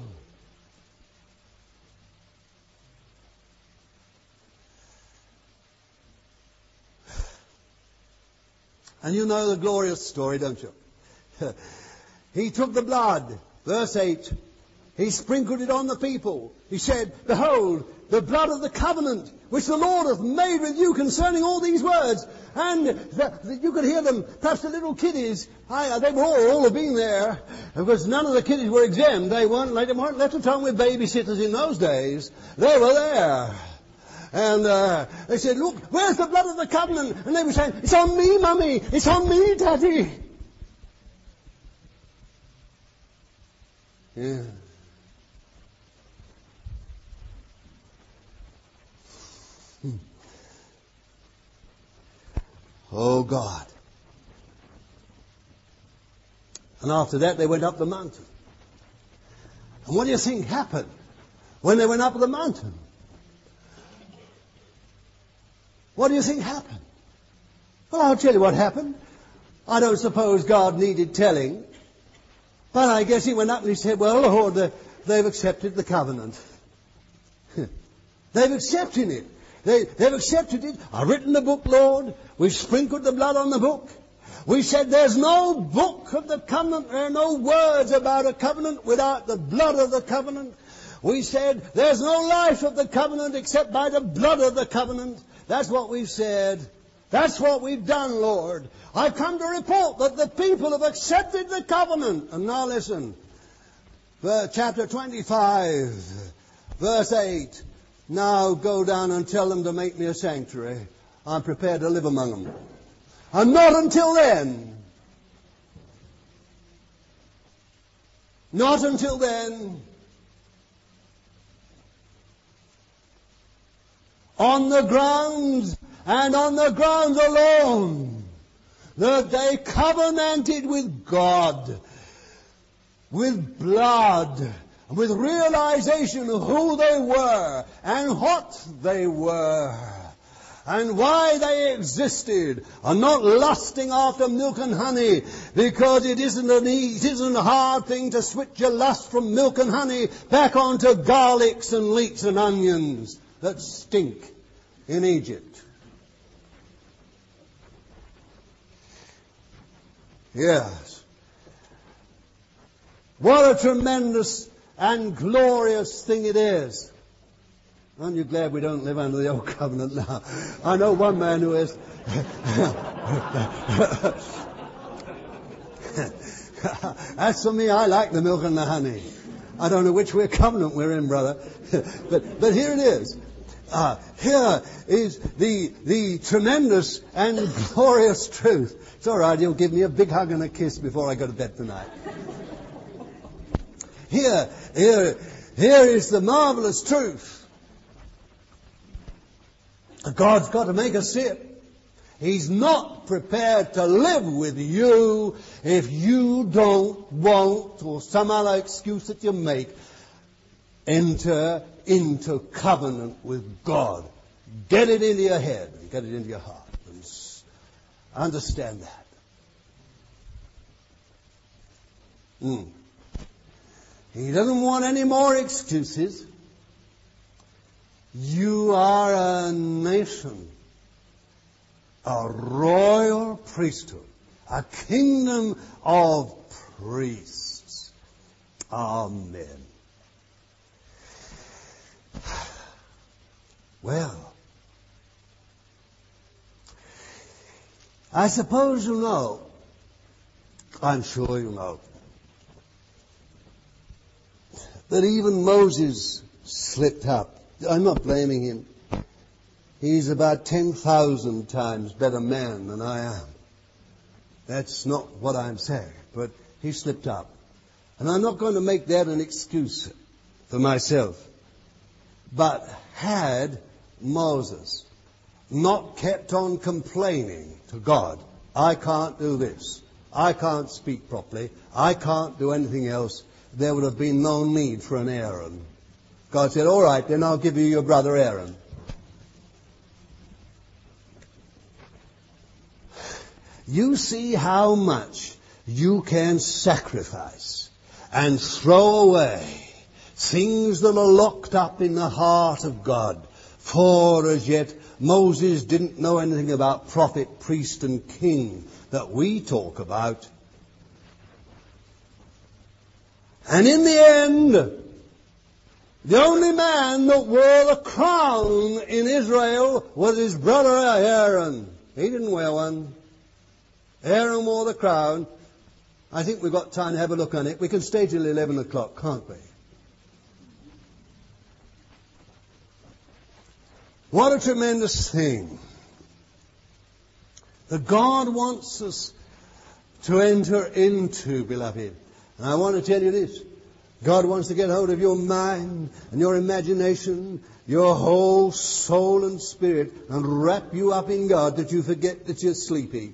And you know the glorious story, don't you? He took the blood, verse eight, he sprinkled it on the people. He said, behold, the blood of the covenant, which the Lord hath made with you concerning all these words. And the, the, you could hear them, perhaps the little kiddies, I, they were all, all have been there, because none of the kiddies were exempt. They weren't, they weren't left alone with babysitters in those days. They were there. And uh, they said, look, where's the blood of the covenant? And they were saying, it's on me, Mummy. It's on me, Daddy. Yeah. Hmm. Oh, God. And after that, they went up the mountain. And what do you think happened when they went up the mountain? What do you think happened? Well, I'll tell you what happened. I don't suppose God needed telling. But I guess he went up and he said, well, Lord, they've accepted the covenant. They've accepted it. They, they've accepted it. I've written the book, Lord. We've sprinkled the blood on the book. We said there's no book of the covenant. There are no words about a covenant without the blood of the covenant. We said there's no life of the covenant except by the blood of the covenant. That's what we've said. That's what we've done, Lord. I've come to report that the people have accepted the covenant. And now listen. Chapter twenty-five, verse eight. Now go down and tell them to make me a sanctuary. I'm prepared to live among them. And not until then. Not until then. On the grounds and on the grounds alone that they covenanted with God, with blood, with realization of who they were and what they were and why they existed, and not lusting after milk and honey, because it isn't an e- it isn't a hard thing to switch your lust from milk and honey back onto garlics and leeks and onions that stink in Egypt. Yes. What a tremendous and glorious thing it is. Aren't you glad we don't live under the old covenant now? I know one man who is. As for me, I like the milk and the honey. I don't know which way covenant we're in, brother. but but here it is. Uh, here is the the tremendous and glorious truth. It's all right, you'll give me a big hug and a kiss before I go to bed tonight. Here, here, here is the marvelous truth. God's got to make us see it. He's not prepared to live with you if you don't want, or some other excuse that you make, enter into covenant with God. Get it into your head and get it into your heart. And understand that. Mm. He doesn't want any more excuses. You are a nation, a royal priesthood, a kingdom of priests. Amen. Well, I suppose you know, I'm sure you know, that even Moses slipped up. I'm not blaming him. He's about ten thousand times better man than I am. That's not what I'm saying, but he slipped up. And I'm not going to make that an excuse for myself. But had Moses not kept on complaining to God, I can't do this, I can't speak properly, I can't do anything else, there would have been no need for an Aaron. God said, all right, then I'll give you your brother Aaron. You see how much you can sacrifice and throw away things that are locked up in the heart of God. For as yet Moses didn't know anything about prophet, priest and king that we talk about. And in the end, the only man that wore the crown in Israel was his brother Aaron. He didn't wear one. Aaron wore the crown. I think we've got time to have a look on it. We can stay till eleven o'clock, can't we? What a tremendous thing that God wants us to enter into, beloved. And I want to tell you this. God wants to get hold of your mind and your imagination, your whole soul and spirit, and wrap you up in God that you forget that you're sleepy.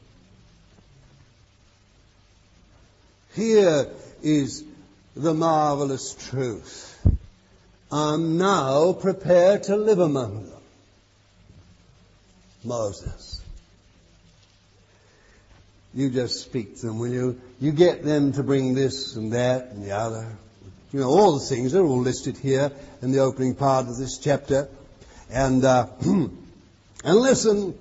Here is the marvelous truth. I'm now prepared to live among them. Moses. You just speak to them, will you? You get them to bring this and that and the other. You know, all the things are all listed here in the opening part of this chapter. And, uh, and listen,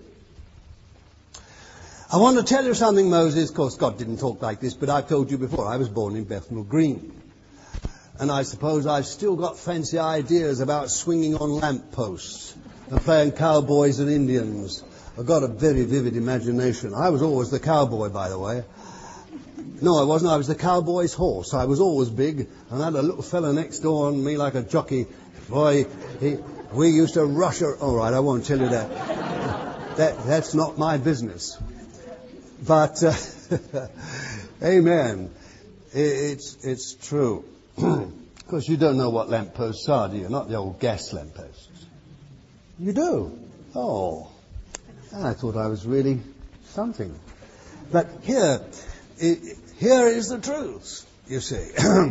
I want to tell you something, Moses. Of course, God didn't talk like this, but I've told you before, I was born in Bethnal Green. And I suppose I've still got fancy ideas about swinging on lampposts and playing cowboys and Indians. I've got a very vivid imagination. I was always the cowboy, by the way. No, I wasn't. I was the cowboy's horse. I was always big, and I had a little fella next door on me like a jockey. Boy, he, we used to rush her. All right, I won't tell you that. that that's not my business. But, uh, amen. It, it's, it's true. Of course, you don't know what lampposts are, do you? Not the old gas lampposts. You do? Oh. I thought I was really something. But here, it, here is the truth, you see.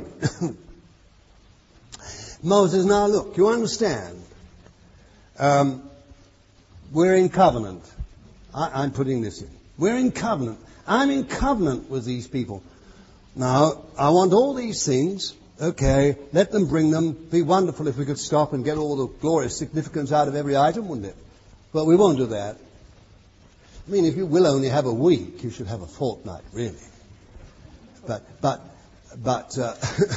Moses, now look, you understand. Um, we're in covenant. I, I'm putting this in. We're in covenant. I'm in covenant with these people. Now, I want all these things. Okay, let them bring them. Be wonderful if we could stop and get all the glorious significance out of every item, wouldn't it? But we won't do that. I mean, if you will only have a week, you should have a fortnight, really. But, but, but, uh,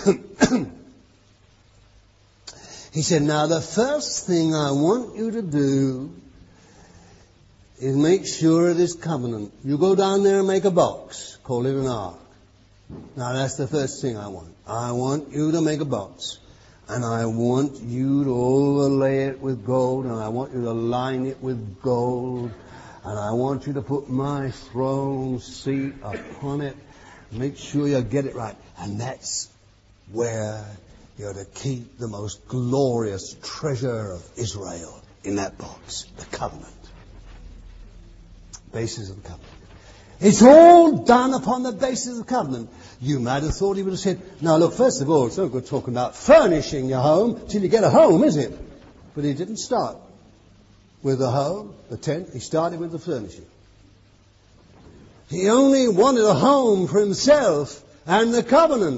he said, now the first thing I want you to do is make sure of this covenant. You go down there and make a box, call it an ark. Now that's the first thing I want. I want you to make a box. And I want you to overlay it with gold, and I want you to line it with gold. And I want you to put my throne seat upon it. Make sure you get it right. And that's where you're to keep the most glorious treasure of Israel in that box. The covenant. Basis of the covenant. It's all done upon the basis of the covenant. You might have thought he would have said, now look, first of all, it's no good talking about furnishing your home till you get a home, is it? But he didn't start with the home, the tent. He started with the furnishing. He only wanted a home for himself and the covenant.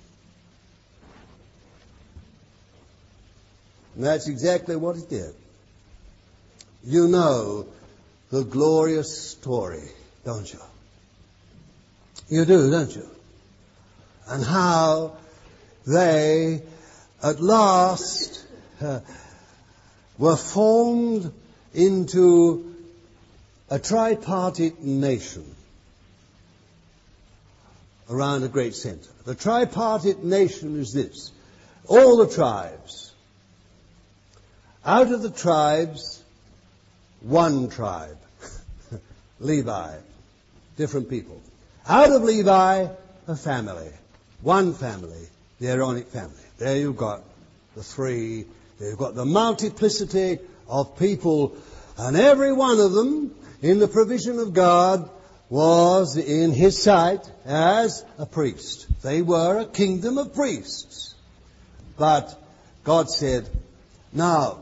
And that's exactly what he did. You know the glorious story, don't you? You do, don't you? And how they at last uh, were formed into a tripartite nation around a great center. The tripartite nation is this. All the tribes. Out of the tribes, one tribe. Levi. Different people. Out of Levi, a family. One family. The Aaronic family. There you've got the three. There you've got the multiplicity of people, and every one of them, in the provision of God, was in his sight as a priest. They were a kingdom of priests. But God said, now,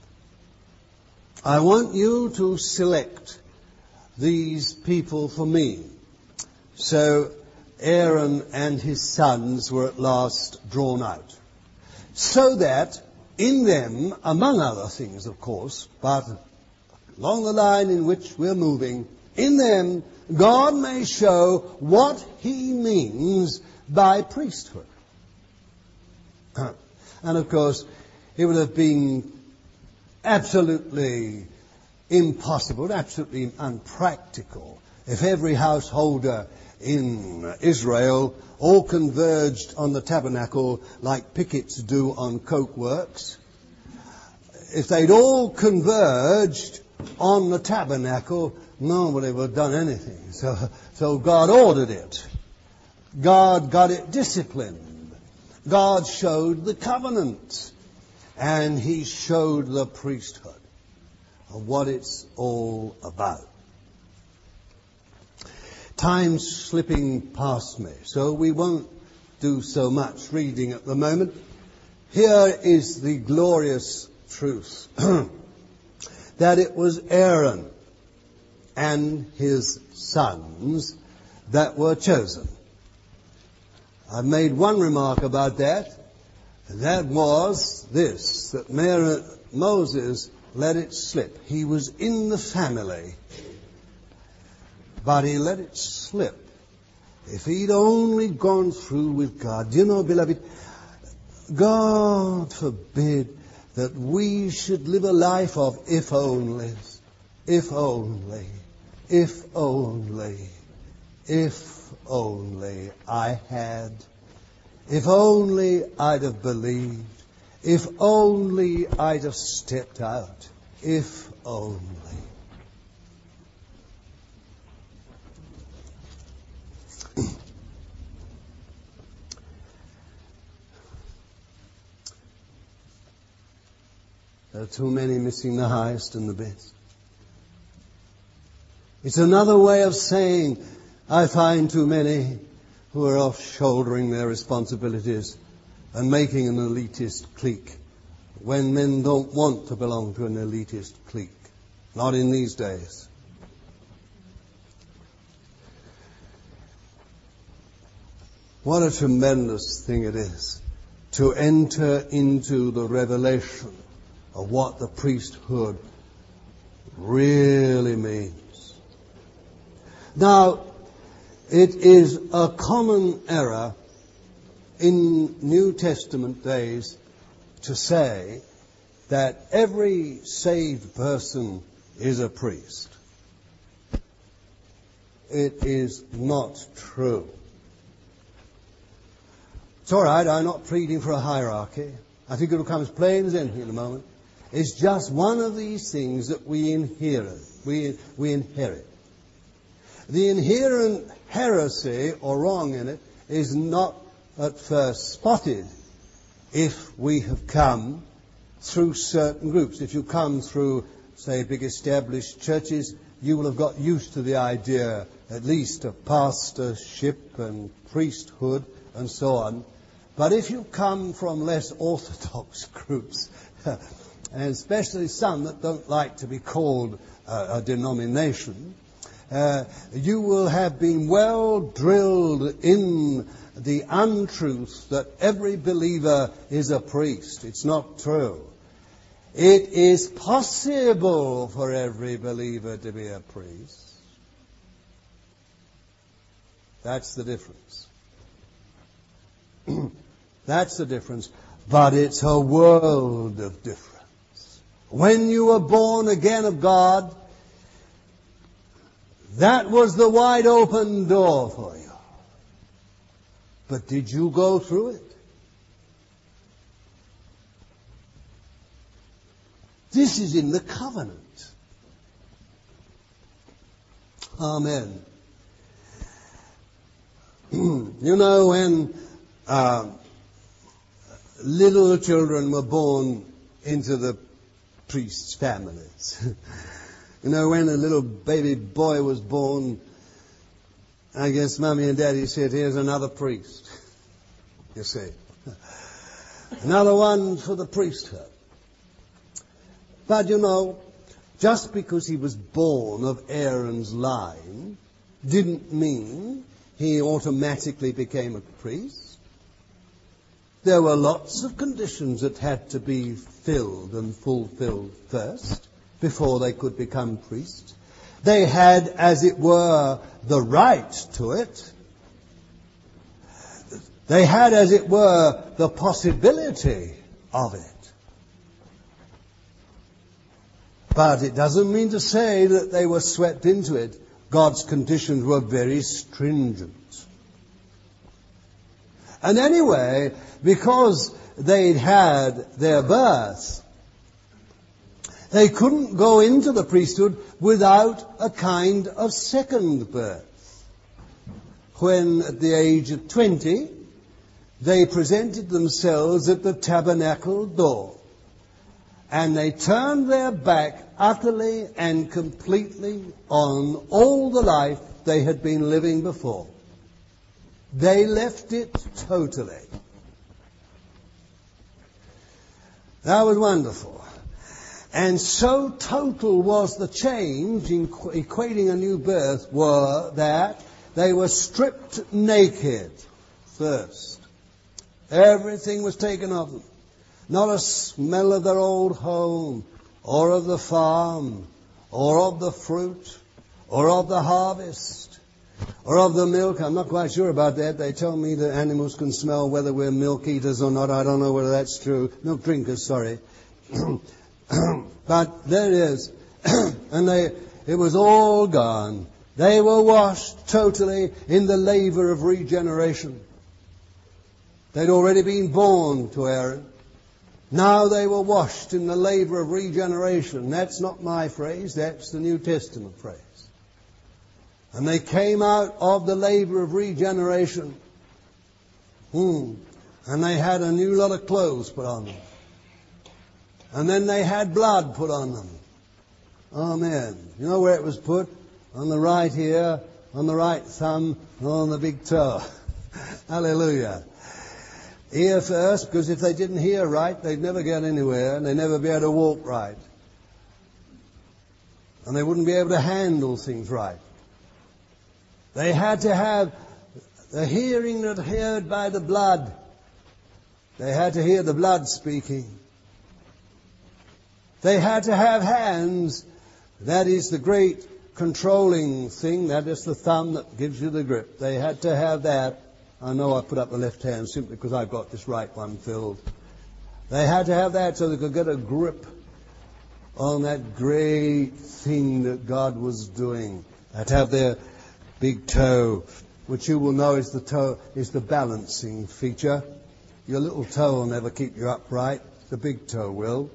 I want you to select these people for me. So Aaron and his sons were at last drawn out. So that in them, among other things, of course, but along the line in which we're moving, in them, God may show what he means by priesthood. And of course, it would have been absolutely impossible, absolutely unpractical, if every householder in Israel all converged on the tabernacle like pickets do on coke works. If they'd all converged on the tabernacle, nobody would have done anything. So, so God ordered it. God got it disciplined. God showed the covenant. And he showed the priesthood of what it's all about. Time's slipping past me, so we won't do so much reading at the moment. Here is the glorious truth that it was Aaron and his sons that were chosen. I made one remark about that, and that was this, that Mary, Moses let it slip. He was in the family, but he let it slip. If he'd only gone through with God. You know, beloved, God forbid that we should live a life of if onlys, if only, if only, if only I had, if only I'd have believed, if only I'd have stepped out, if only. There are too many missing the highest and the best. It's another way of saying, I find too many who are off shouldering their responsibilities and making an elitist clique when men don't want to belong to an elitist clique. Not in these days. What a tremendous thing it is to enter into the revelation of what the priesthood really means. Now, it is a common error in New Testament days to say that every saved person is a priest. It is not true. It's all right, I'm not pleading for a hierarchy. I think it will come as plain as anything in a moment. It's just one of these things that we inherit. We, we inherit. The inherent heresy or wrong in it is not at first spotted if we have come through certain groups. If you come through, say, big established churches, you will have got used to the idea, at least, of pastorship and priesthood and so on. But if you come from less orthodox groups, and especially some that don't like to be called uh, a denomination, uh, you will have been well drilled in the untruth that every believer is a priest. It's not true. It is possible for every believer to be a priest. That's the difference. That's the difference. But it's a world of difference. When you were born again of God, that was the wide open door for you. But did you go through it? This is in the covenant. Amen. You know, when uh, little children were born into the priests' families. You know, when a little baby boy was born, I guess Mummy and Daddy said, here's another priest. You see. Another one for the priesthood. But you know, just because he was born of Aaron's line didn't mean he automatically became a priest. There were lots of conditions that had to be filled and fulfilled first before they could become priests. They had, as it were, the right to it. They had, as it were, the possibility of it. But it doesn't mean to say that they were swept into it. God's conditions were very stringent. And anyway, because they'd had their birth, they couldn't go into the priesthood without a kind of second birth. When at the age of twenty, they presented themselves at the tabernacle door, and they turned their back utterly and completely on all the life they had been living before. They left it totally. That was wonderful. And so total was the change in equating a new birth were that they were stripped naked first. Everything was taken of them. Not a smell of their old home, or of the farm, or of the fruit, or of the harvest, or of the milk. I'm not quite sure about that. They tell me that animals can smell whether we're milk eaters or not. I don't know whether that's true. Milk drinkers, sorry. But there it is. And they, it was all gone. They were washed totally in the laver of regeneration. They'd already been born to Aaron. Now they were washed in the laver of regeneration. That's not my phrase, that's the New Testament phrase. And they came out of the laver of regeneration. Hmm. And they had a new lot of clothes put on them. And then they had blood put on them. Amen. You know where it was put? On the right ear, on the right thumb, and on the big toe. Hallelujah. Ear first, because if they didn't hear right, they'd never get anywhere, and they'd never be able to walk right. And they wouldn't be able to handle things right. They had to have the hearing that heard by the blood. They had to hear the blood speaking. They had to have hands. That is the great controlling thing. That is the thumb that gives you the grip. They had to have that. I know I put up the left hand simply because I've got this right one filled. They had to have that so they could get a grip on that great thing that God was doing. They had to have their big toe, which you will know is the toe, is the balancing feature. Your little toe will never keep you upright. The big toe will.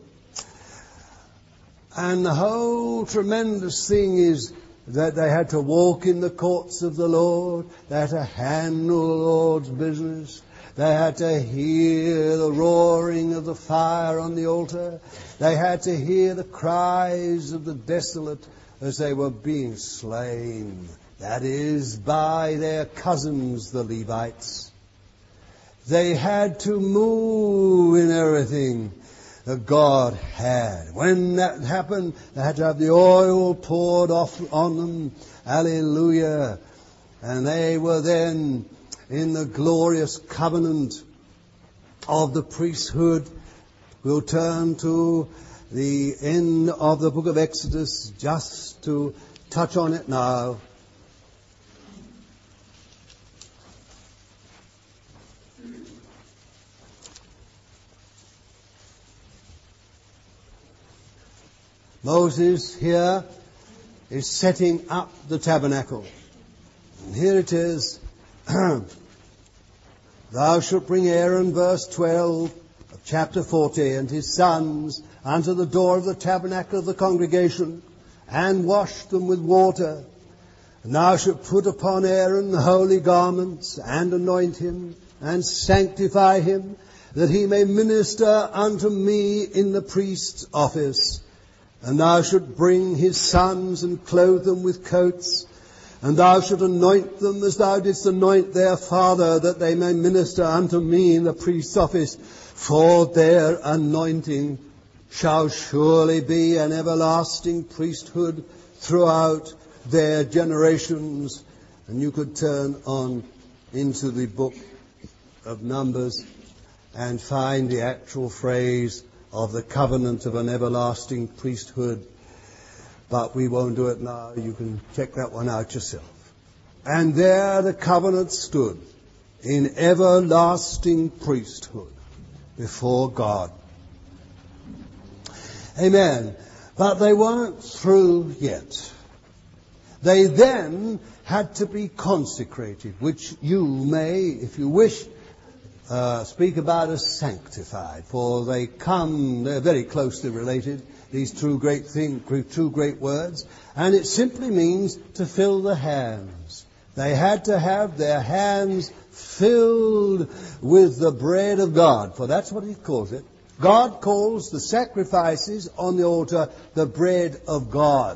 And the whole tremendous thing is that they had to walk in the courts of the Lord. They had to handle the Lord's business. They had to hear the roaring of the fire on the altar. They had to hear the cries of the desolate as they were being slain. That is, by their cousins, the Levites. They had to move in everything that God had. When that happened, they had to have the oil poured off on them. Hallelujah. And they were then in the glorious covenant of the priesthood. We'll turn to the end of the book of Exodus just to touch on it now. Moses here is setting up the tabernacle. And here it is. Thou shalt bring Aaron, verse twelve of chapter forty, and his sons unto the door of the tabernacle of the congregation, and wash them with water. And thou shalt put upon Aaron the holy garments, and anoint him, and sanctify him, that he may minister unto me in the priest's office. And thou shalt bring his sons and clothe them with coats, and thou shalt anoint them as thou didst anoint their father, that they may minister unto me in the priest's office. For their anointing shall surely be an everlasting priesthood throughout their generations. And you could turn on into the book of Numbers and find the actual phrase of the covenant of an everlasting priesthood. But we won't do it now. You can check that one out yourself. And there the covenant stood in everlasting priesthood before God. Amen. But they weren't through yet. They then had to be consecrated, which you may, if you wish, Uh, speak about as sanctified, for they come, they're very closely related, these two great things, two great words, and it simply means to fill the hands. They had to have their hands filled with the bread of God, for that's what he calls it. God calls the sacrifices on the altar the bread of God.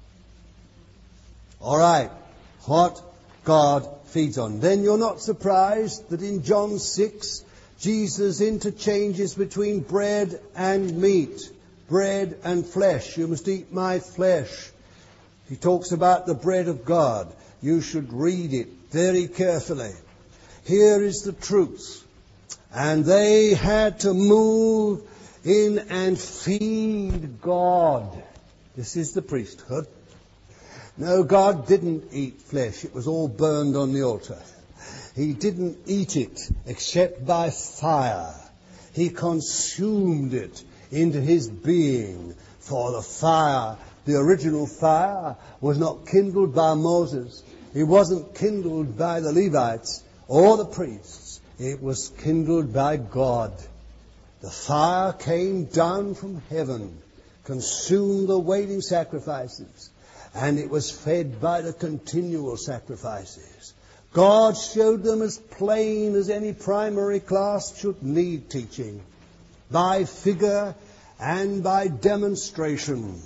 All right, what God feeds on. Then you're not surprised that in John six, Jesus interchanges between bread and meat. bread and flesh. You must eat my flesh. He talks about the bread of God. You should read it very carefully. Here is the truth. And they had to move in and feed God. This is the priesthood. No, God didn't eat flesh. It was all burned on the altar. He didn't eat it except by fire. He consumed it into his being. For the fire, the original fire, was not kindled by Moses. It wasn't kindled by the Levites or the priests. It was kindled by God. The fire came down from heaven, consumed the waiting sacrifices, and it was fed by the continual sacrifices. God showed them as plain as any primary class should need teaching, by figure and by demonstration.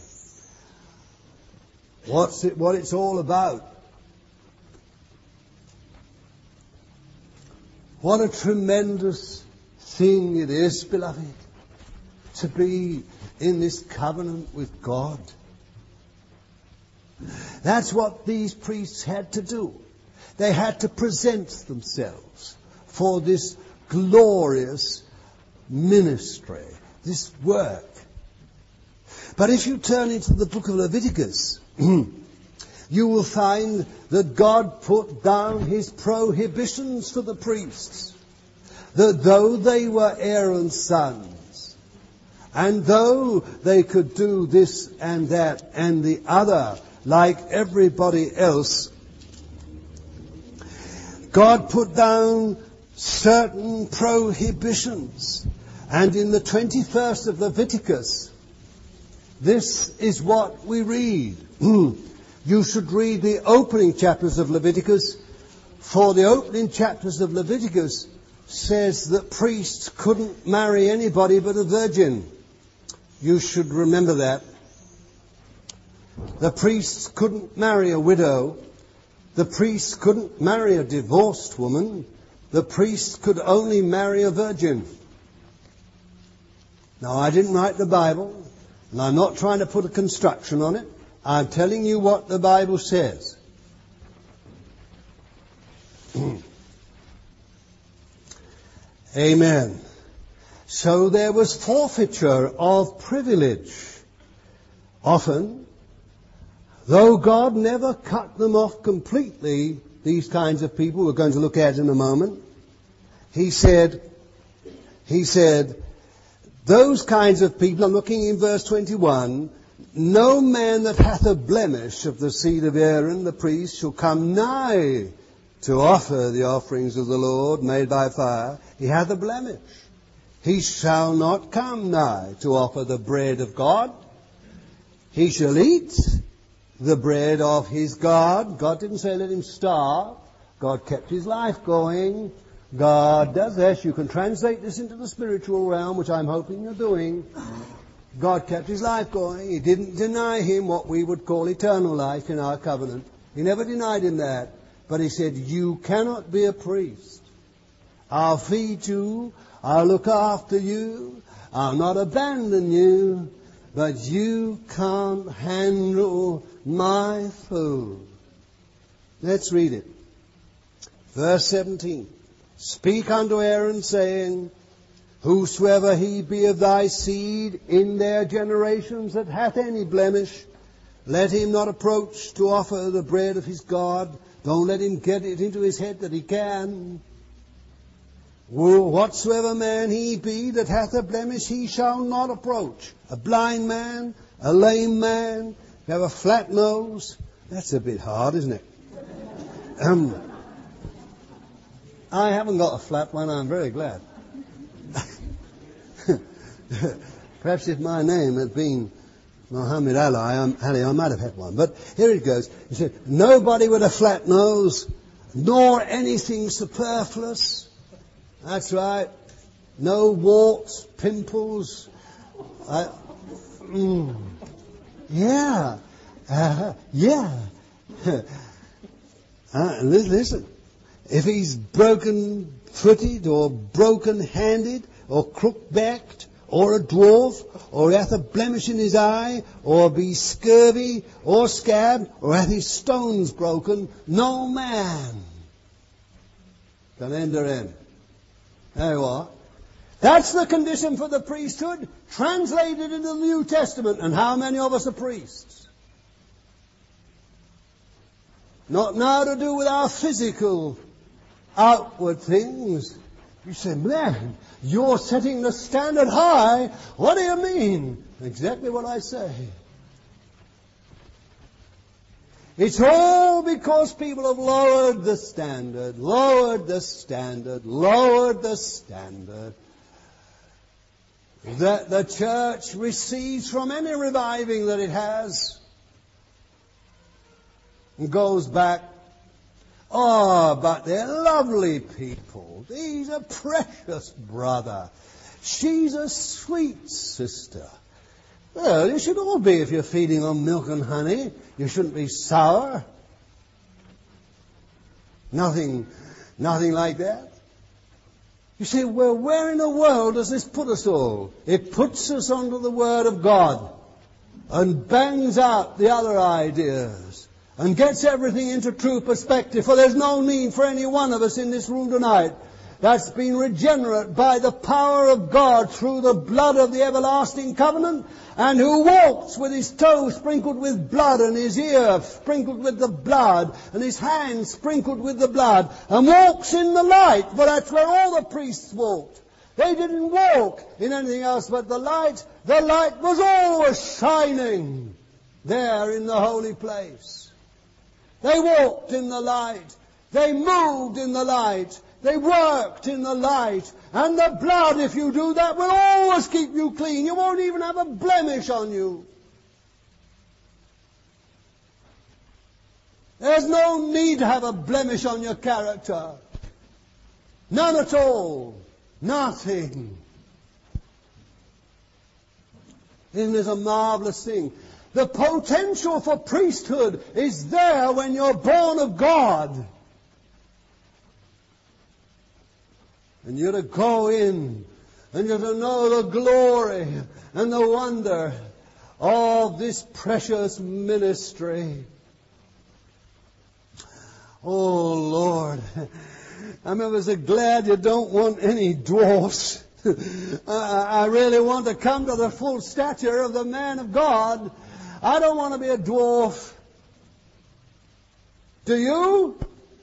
What's it, what it's all about. What a tremendous thing it is, beloved, to be in this covenant with God. That's what these priests had to do. They had to present themselves for this glorious ministry, this work. But if you turn into the book of Leviticus, you will find that God put down his prohibitions for the priests. That though they were Aaron's sons, and though they could do this and that and the other like everybody else, God put down certain prohibitions. And in the twenty-first of Leviticus, this is what we read. You should read the opening chapters of Leviticus, for the opening chapters of Leviticus says that priests couldn't marry anybody but a virgin. You should remember that. The priests couldn't marry a widow. The priests couldn't marry a divorced woman. The priests could only marry a virgin. Now, I didn't write the Bible, and I'm not trying to put a construction on it. I'm telling you what the Bible says. Amen. So there was forfeiture of privilege. Often, though God never cut them off completely, these kinds of people we're going to look at in a moment, he said, he said, those kinds of people, I'm looking in verse twenty-one, no man that hath a blemish of the seed of Aaron the priest shall come nigh to offer the offerings of the Lord made by fire. He hath a blemish. He shall not come nigh to offer the bread of God. He shall eat the bread of his God. God didn't say let him starve. God kept his life going. God does this. You can translate this into the spiritual realm, which I'm hoping you're doing. God kept his life going. He didn't deny him what we would call eternal life in our covenant. He never denied him that. But he said, you cannot be a priest. I'll feed you. I'll look after you. I'll not abandon you. But you can't handle my food. Let's read it. Verse seventeen. Speak unto Aaron, saying, whosoever he be of thy seed in their generations that hath any blemish, let him not approach to offer the bread of his God. Don't let him get it into his head that he can. Whatsoever man he be that hath a blemish, he shall not approach. A blind man, a lame man, you have a flat nose. That's a bit hard, isn't it? Um, I haven't got a flat one, I'm very glad. Perhaps if my name had been Muhammad Ali, Ali, I might have had one. But here it goes. He said, nobody with a flat nose, nor anything superfluous. That's right. No warts, pimples. I, mm, yeah. Uh, yeah. uh, listen. If he's broken-footed or broken-handed or crook-backed or a dwarf, or hath a blemish in his eye, or be scurvy, or scabbed, or hath his stones broken, no man can enter in. There you are. That's the condition for the priesthood, translated into the New Testament. And how many of us are priests? Not now to do with our physical, outward things. You say, man, you're setting the standard high. What do you mean? Exactly what I say. It's all because people have lowered the standard, lowered the standard, lowered the standard, that the church recedes from any reviving that it has and goes back. Oh, but they're lovely people. He's a precious brother. She's a sweet sister. Well, you should all be if you're feeding on milk and honey. You shouldn't be sour. Nothing, nothing like that. You say, well, where in the world does this put us all? It puts us onto the Word of God and bangs out the other ideas and gets everything into true perspective. For there's no need for any one of us in this room tonight that's been regenerate by the power of God through the blood of the everlasting covenant, and who walks with his toe sprinkled with blood and his ear sprinkled with the blood and his hand sprinkled with the blood, and walks in the light. For that's where all the priests walked. They didn't walk in anything else but the light. The light was always shining there in the holy place. They walked in the light. They moved in the light. They worked in the light. And the blood, if you do that, will always keep you clean. You won't even have a blemish on you. There's no need to have a blemish on your character. None at all. Nothing. Isn't this a marvelous thing? The potential for priesthood is there when you're born of God. And you're to go in, and you're to know the glory and the wonder of this precious ministry. Oh, Lord, I'm ever so glad you don't want any dwarfs. I really want to come to the full stature of the man of God. I don't want to be a dwarf. Do you?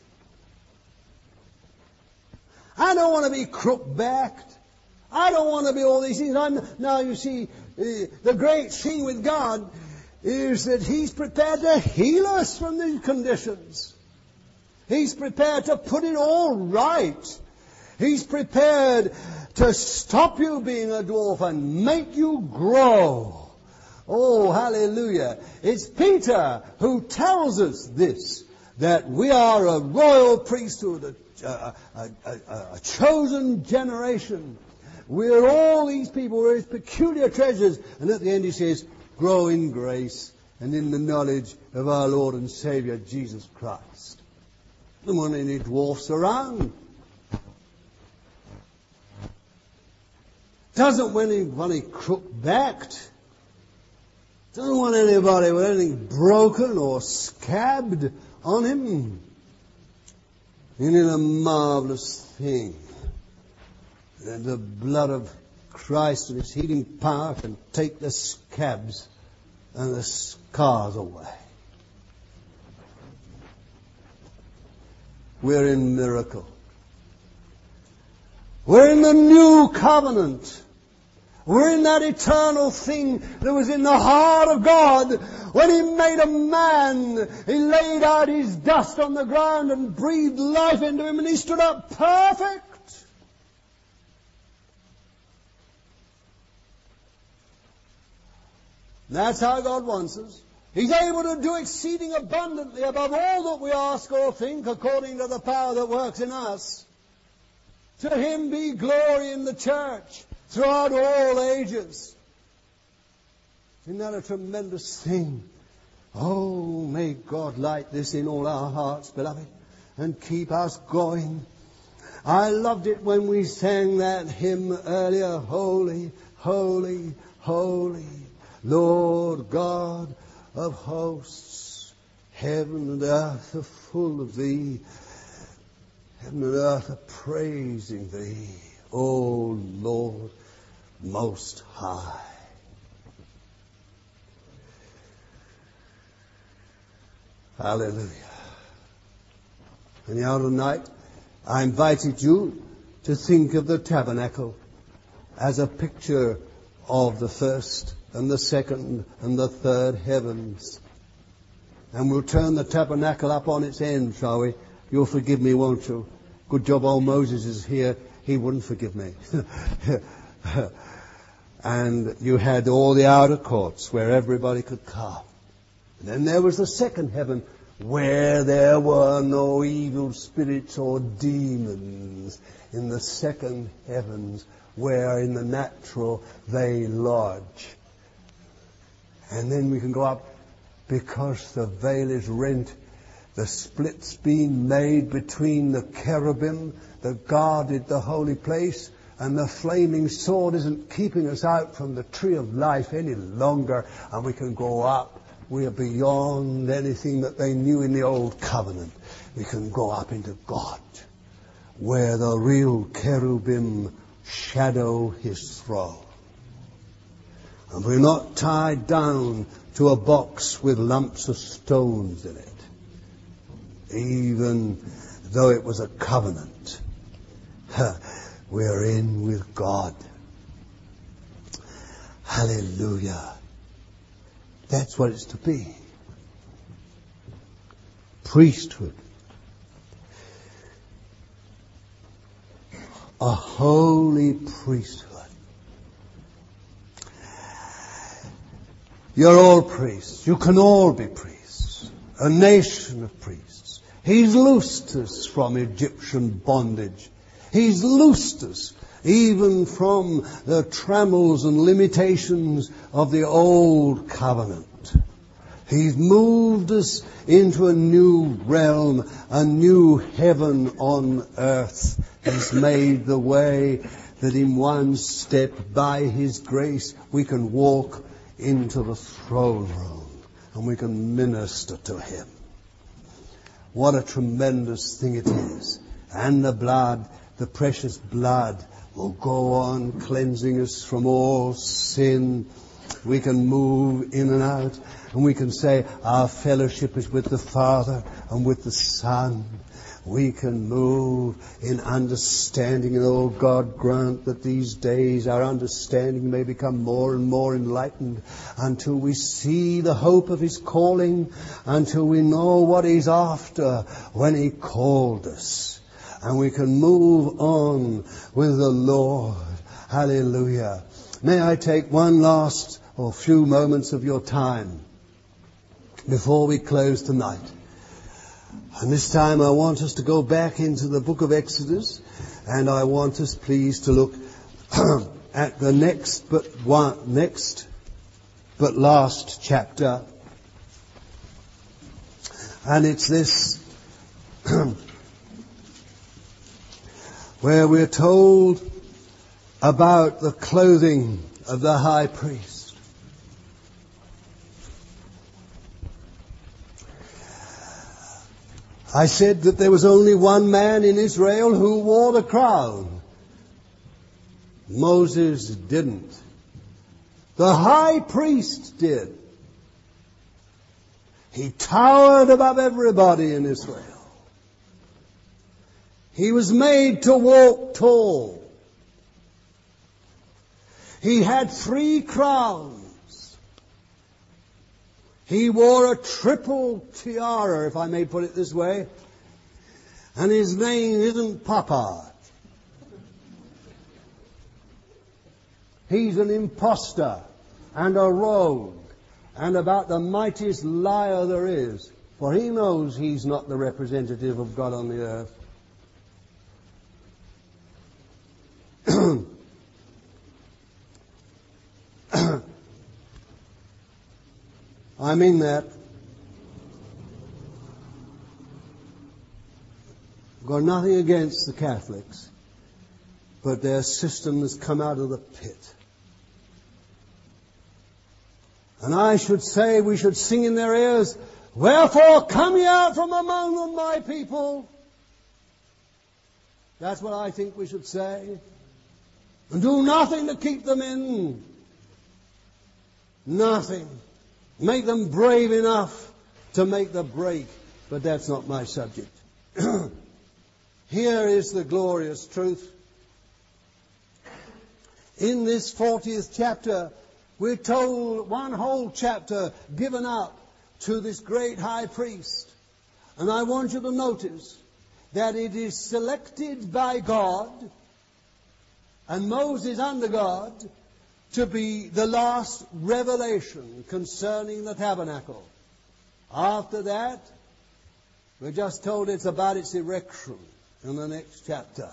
I don't want to be crook-backed. I don't want to be all these things. I'm, now, you see, the great thing with God is that He's prepared to heal us from these conditions. He's prepared to put it all right. He's prepared to stop you being a dwarf and make you grow. Oh, hallelujah. It's Peter who tells us this, that we are a royal priesthood, a, a, a, a chosen generation. We're all these people, we're His peculiar treasures. And at the end He says, grow in grace and in the knowledge of our Lord and Savior, Jesus Christ. There weren't any dwarfs around. Doesn't want anybody crook-backed. Doesn't want anybody with anything broken or scabbed on him. Isn't it a marvelous thing that the blood of Christ and His healing power can take the scabs and the scars away? We're in miracle. We're in the new covenant. We're in that eternal thing that was in the heart of God when He made a man. He laid out His dust on the ground and breathed life into him, and he stood up perfect. That's how God wants us. He's able to do exceeding abundantly above all that we ask or think, according to the power that works in us. To Him be glory in the church throughout all ages. Isn't that a tremendous thing? Oh, may God light this in all our hearts, beloved, and keep us going. I loved it when we sang that hymn earlier, Holy, holy, holy, Lord God of hosts. Heaven and earth are full of thee. Heaven and earth are praising thee, O Lord Most High. Hallelujah. And now tonight, I invited you to think of the tabernacle as a picture of the first and the second and the third heavens. And we'll turn the tabernacle up on its end, shall we? You'll forgive me, won't you? Good job old Moses is here. He wouldn't forgive me. And you had all the outer courts where everybody could come. And then there was the second heaven where there were no evil spirits or demons. In the second heavens where in the natural they lodge. And then we can go up because the veil is rent. The split's been made between the cherubim that guarded the holy place, and the flaming sword isn't keeping us out from the tree of life any longer, and we can go up. We are beyond anything that they knew in the old covenant. We can go up into God, where the real cherubim shadow his throne. And we're not tied down to a box with lumps of stones in it. Even though it was a covenant, we're in with God. Hallelujah. That's what it's to be. Priesthood. A holy priesthood. You're all priests. You can all be priests. A nation of priests. He's loosed us from Egyptian bondage. He's loosed us even from the trammels and limitations of the old covenant. He's moved us into a new realm, a new heaven on earth. He's made the way that in one step, by His grace, we can walk into the throne room and we can minister to Him. What a tremendous thing it is. And the blood, the precious blood, will go on cleansing us from all sin. We can move in and out, and we can say our fellowship is with the Father and with the Son. We can move in understanding, and oh God, grant that these days our understanding may become more and more enlightened until we see the hope of His calling, until we know what He's after when He called us. And we can move on with the Lord. Hallelujah. May I take one last or few moments of your time before we close tonight. And this time I want us to go back into the book of Exodus, and I want us, please, to look at the next but one, next but last chapter. And it's this where we're told about the clothing of the high priest. I said that there was only one man in Israel who wore the crown. Moses didn't. The high priest did. He towered above everybody in Israel. He was made to walk tall. He had three crowns. He wore a triple tiara, if I may put it this way. And his name isn't Papa. He's an imposter and a rogue and about the mightiest liar there is. For he knows he's not the representative of God on the earth. I mean that. I've got nothing against the Catholics, but their system has come out of the pit. And I should say we should sing in their ears, "Wherefore come ye out from among them, my people." That's what I think we should say. And do nothing to keep them in. Nothing. Make them brave enough to make the break. But that's not my subject. Here is the glorious truth. In this fortieth chapter, we're told one whole chapter given up to this great high priest. And I want you to notice that it is selected by God and Moses under God to be the last revelation concerning the tabernacle. After that, we're just told it's about its erection in the next chapter.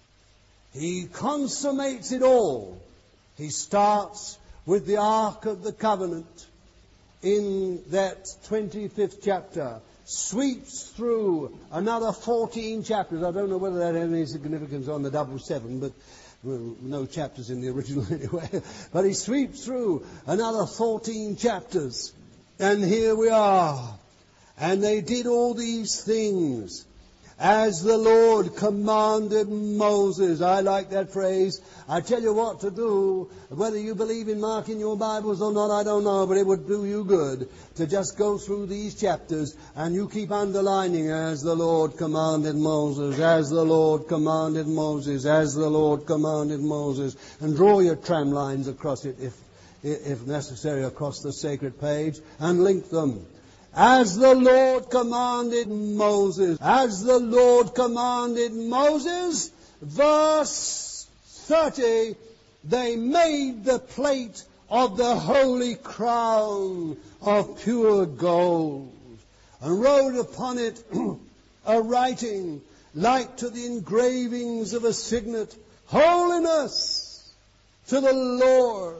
He consummates it all. He starts with the Ark of the Covenant in that twenty-fifth chapter, sweeps through another fourteen chapters. I don't know whether that has any significance on the double seven, but well, no chapters in the original anyway. But he sweeps through another fourteen chapters. And here we are. And they did all these things as the Lord commanded Moses. I like that phrase. I tell you what to do. Whether you believe in marking your Bibles or not, I don't know, but it would do you good to just go through these chapters and you keep underlining, as the Lord commanded Moses, as the Lord commanded Moses, as the Lord commanded Moses, and draw your tram lines across it if, if necessary across the sacred page and link them. As the Lord commanded Moses. As the Lord commanded Moses. Verse thirty. They made the plate of the holy crown of pure gold, and wrote upon it a writing like to the engravings of a signet, "Holiness to the Lord."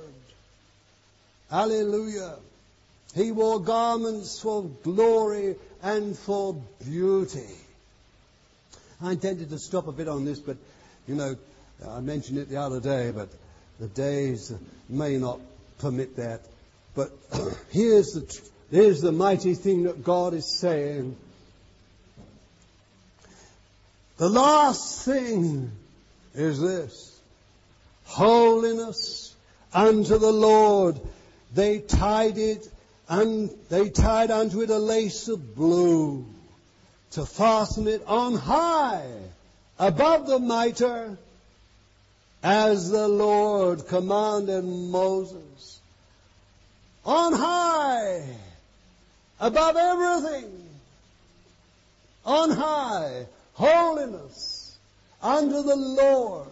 Hallelujah. He wore garments for glory and for beauty. I intended to stop a bit on this, but, you know, I mentioned it the other day, but the days may not permit that. But here's the, here's the mighty thing that God is saying. The last thing is this: holiness unto the Lord. They tied it And they tied unto it a lace of blue to fasten it on high above the mitre, as the Lord commanded Moses. On high, above everything, on high, holiness unto the Lord.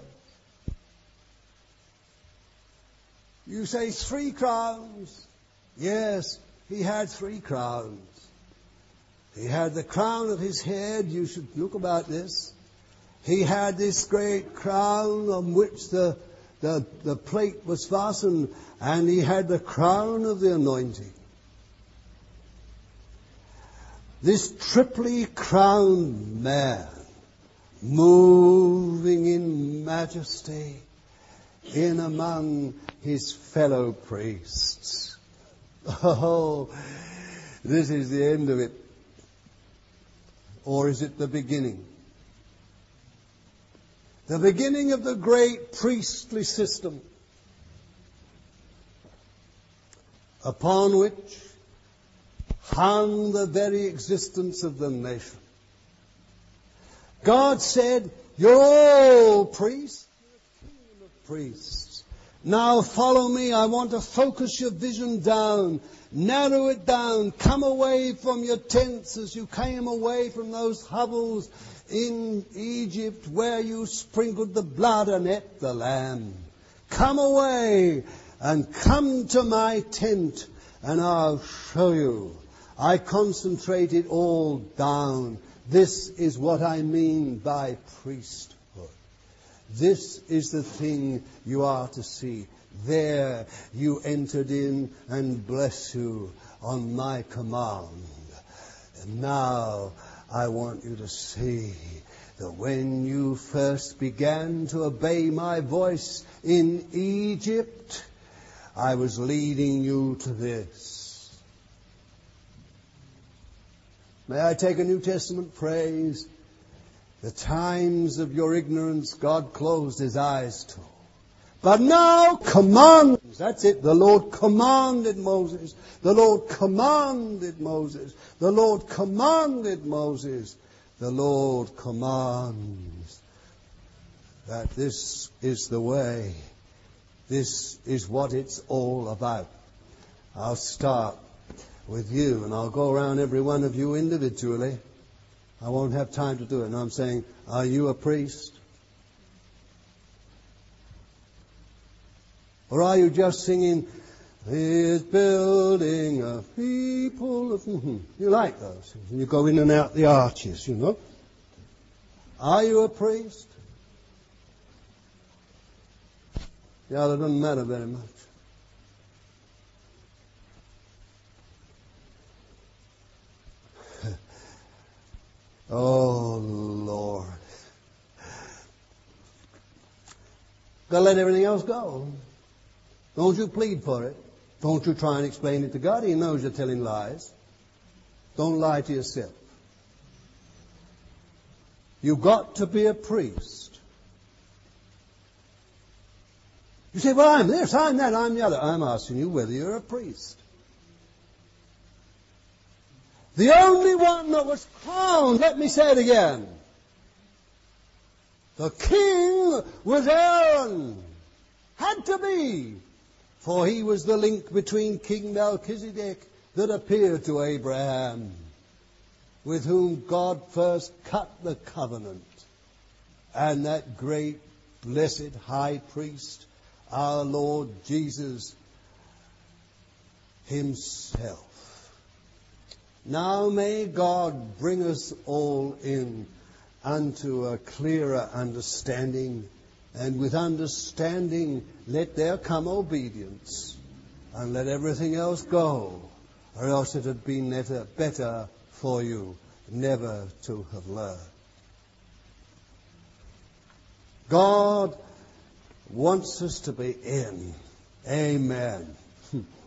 You say three crowns. Yes, he had three crowns. He had the crown of his head. You should look about this. He had this great crown on which the, the, the plate was fastened, and he had the crown of the anointing. This triply crowned man, moving in majesty in among his fellow priests. Oh, this is the end of it. Or is it the beginning? The beginning of the great priestly system upon which hung the very existence of the nation. God said, "You're all priests, you're a kingdom of priests. Now follow me. I want to focus your vision down, narrow it down. Come away from your tents as you came away from those hovels in Egypt where you sprinkled the blood and ate the lamb. Come away and come to my tent, and I'll show you. I concentrate it all down. This is what I mean by priesthood. This is the thing you are to see. There you entered in, and bless you on my command. And now I want you to see that when you first began to obey my voice in Egypt, I was leading you to this. May I take a New Testament phrase? The times of your ignorance God closed his eyes to. But now commands. That's it. The Lord commanded Moses. The Lord commanded Moses. The Lord commanded Moses. The Lord commands that this is the way. This is what it's all about. I'll start with you, and I'll go around every one of you individually. I won't have time to do it. And I'm saying, are you a priest? Or are you just singing, He is building a people of... You like those. And you go in and out the arches, you know. Are you a priest? Yeah, that doesn't matter very much. Oh, Lord. Got to let everything else go. Don't you plead for it. Don't you try and explain it to God. He knows you're telling lies. Don't lie to yourself. You've got to be a priest. You say, well, I'm this, I'm that, I'm the other. I'm asking you whether you're a priest. The only one that was crowned, let me say it again. The king was Aaron. Had to be. For he was the link between King Melchizedek that appeared to Abraham, with whom God first cut the covenant. And that great, blessed high priest, our Lord Jesus himself. Now may God bring us all in unto a clearer understanding, and with understanding let there come obedience, and let everything else go, or else it had been better, better for you never to have learned. God wants us to be in. Amen.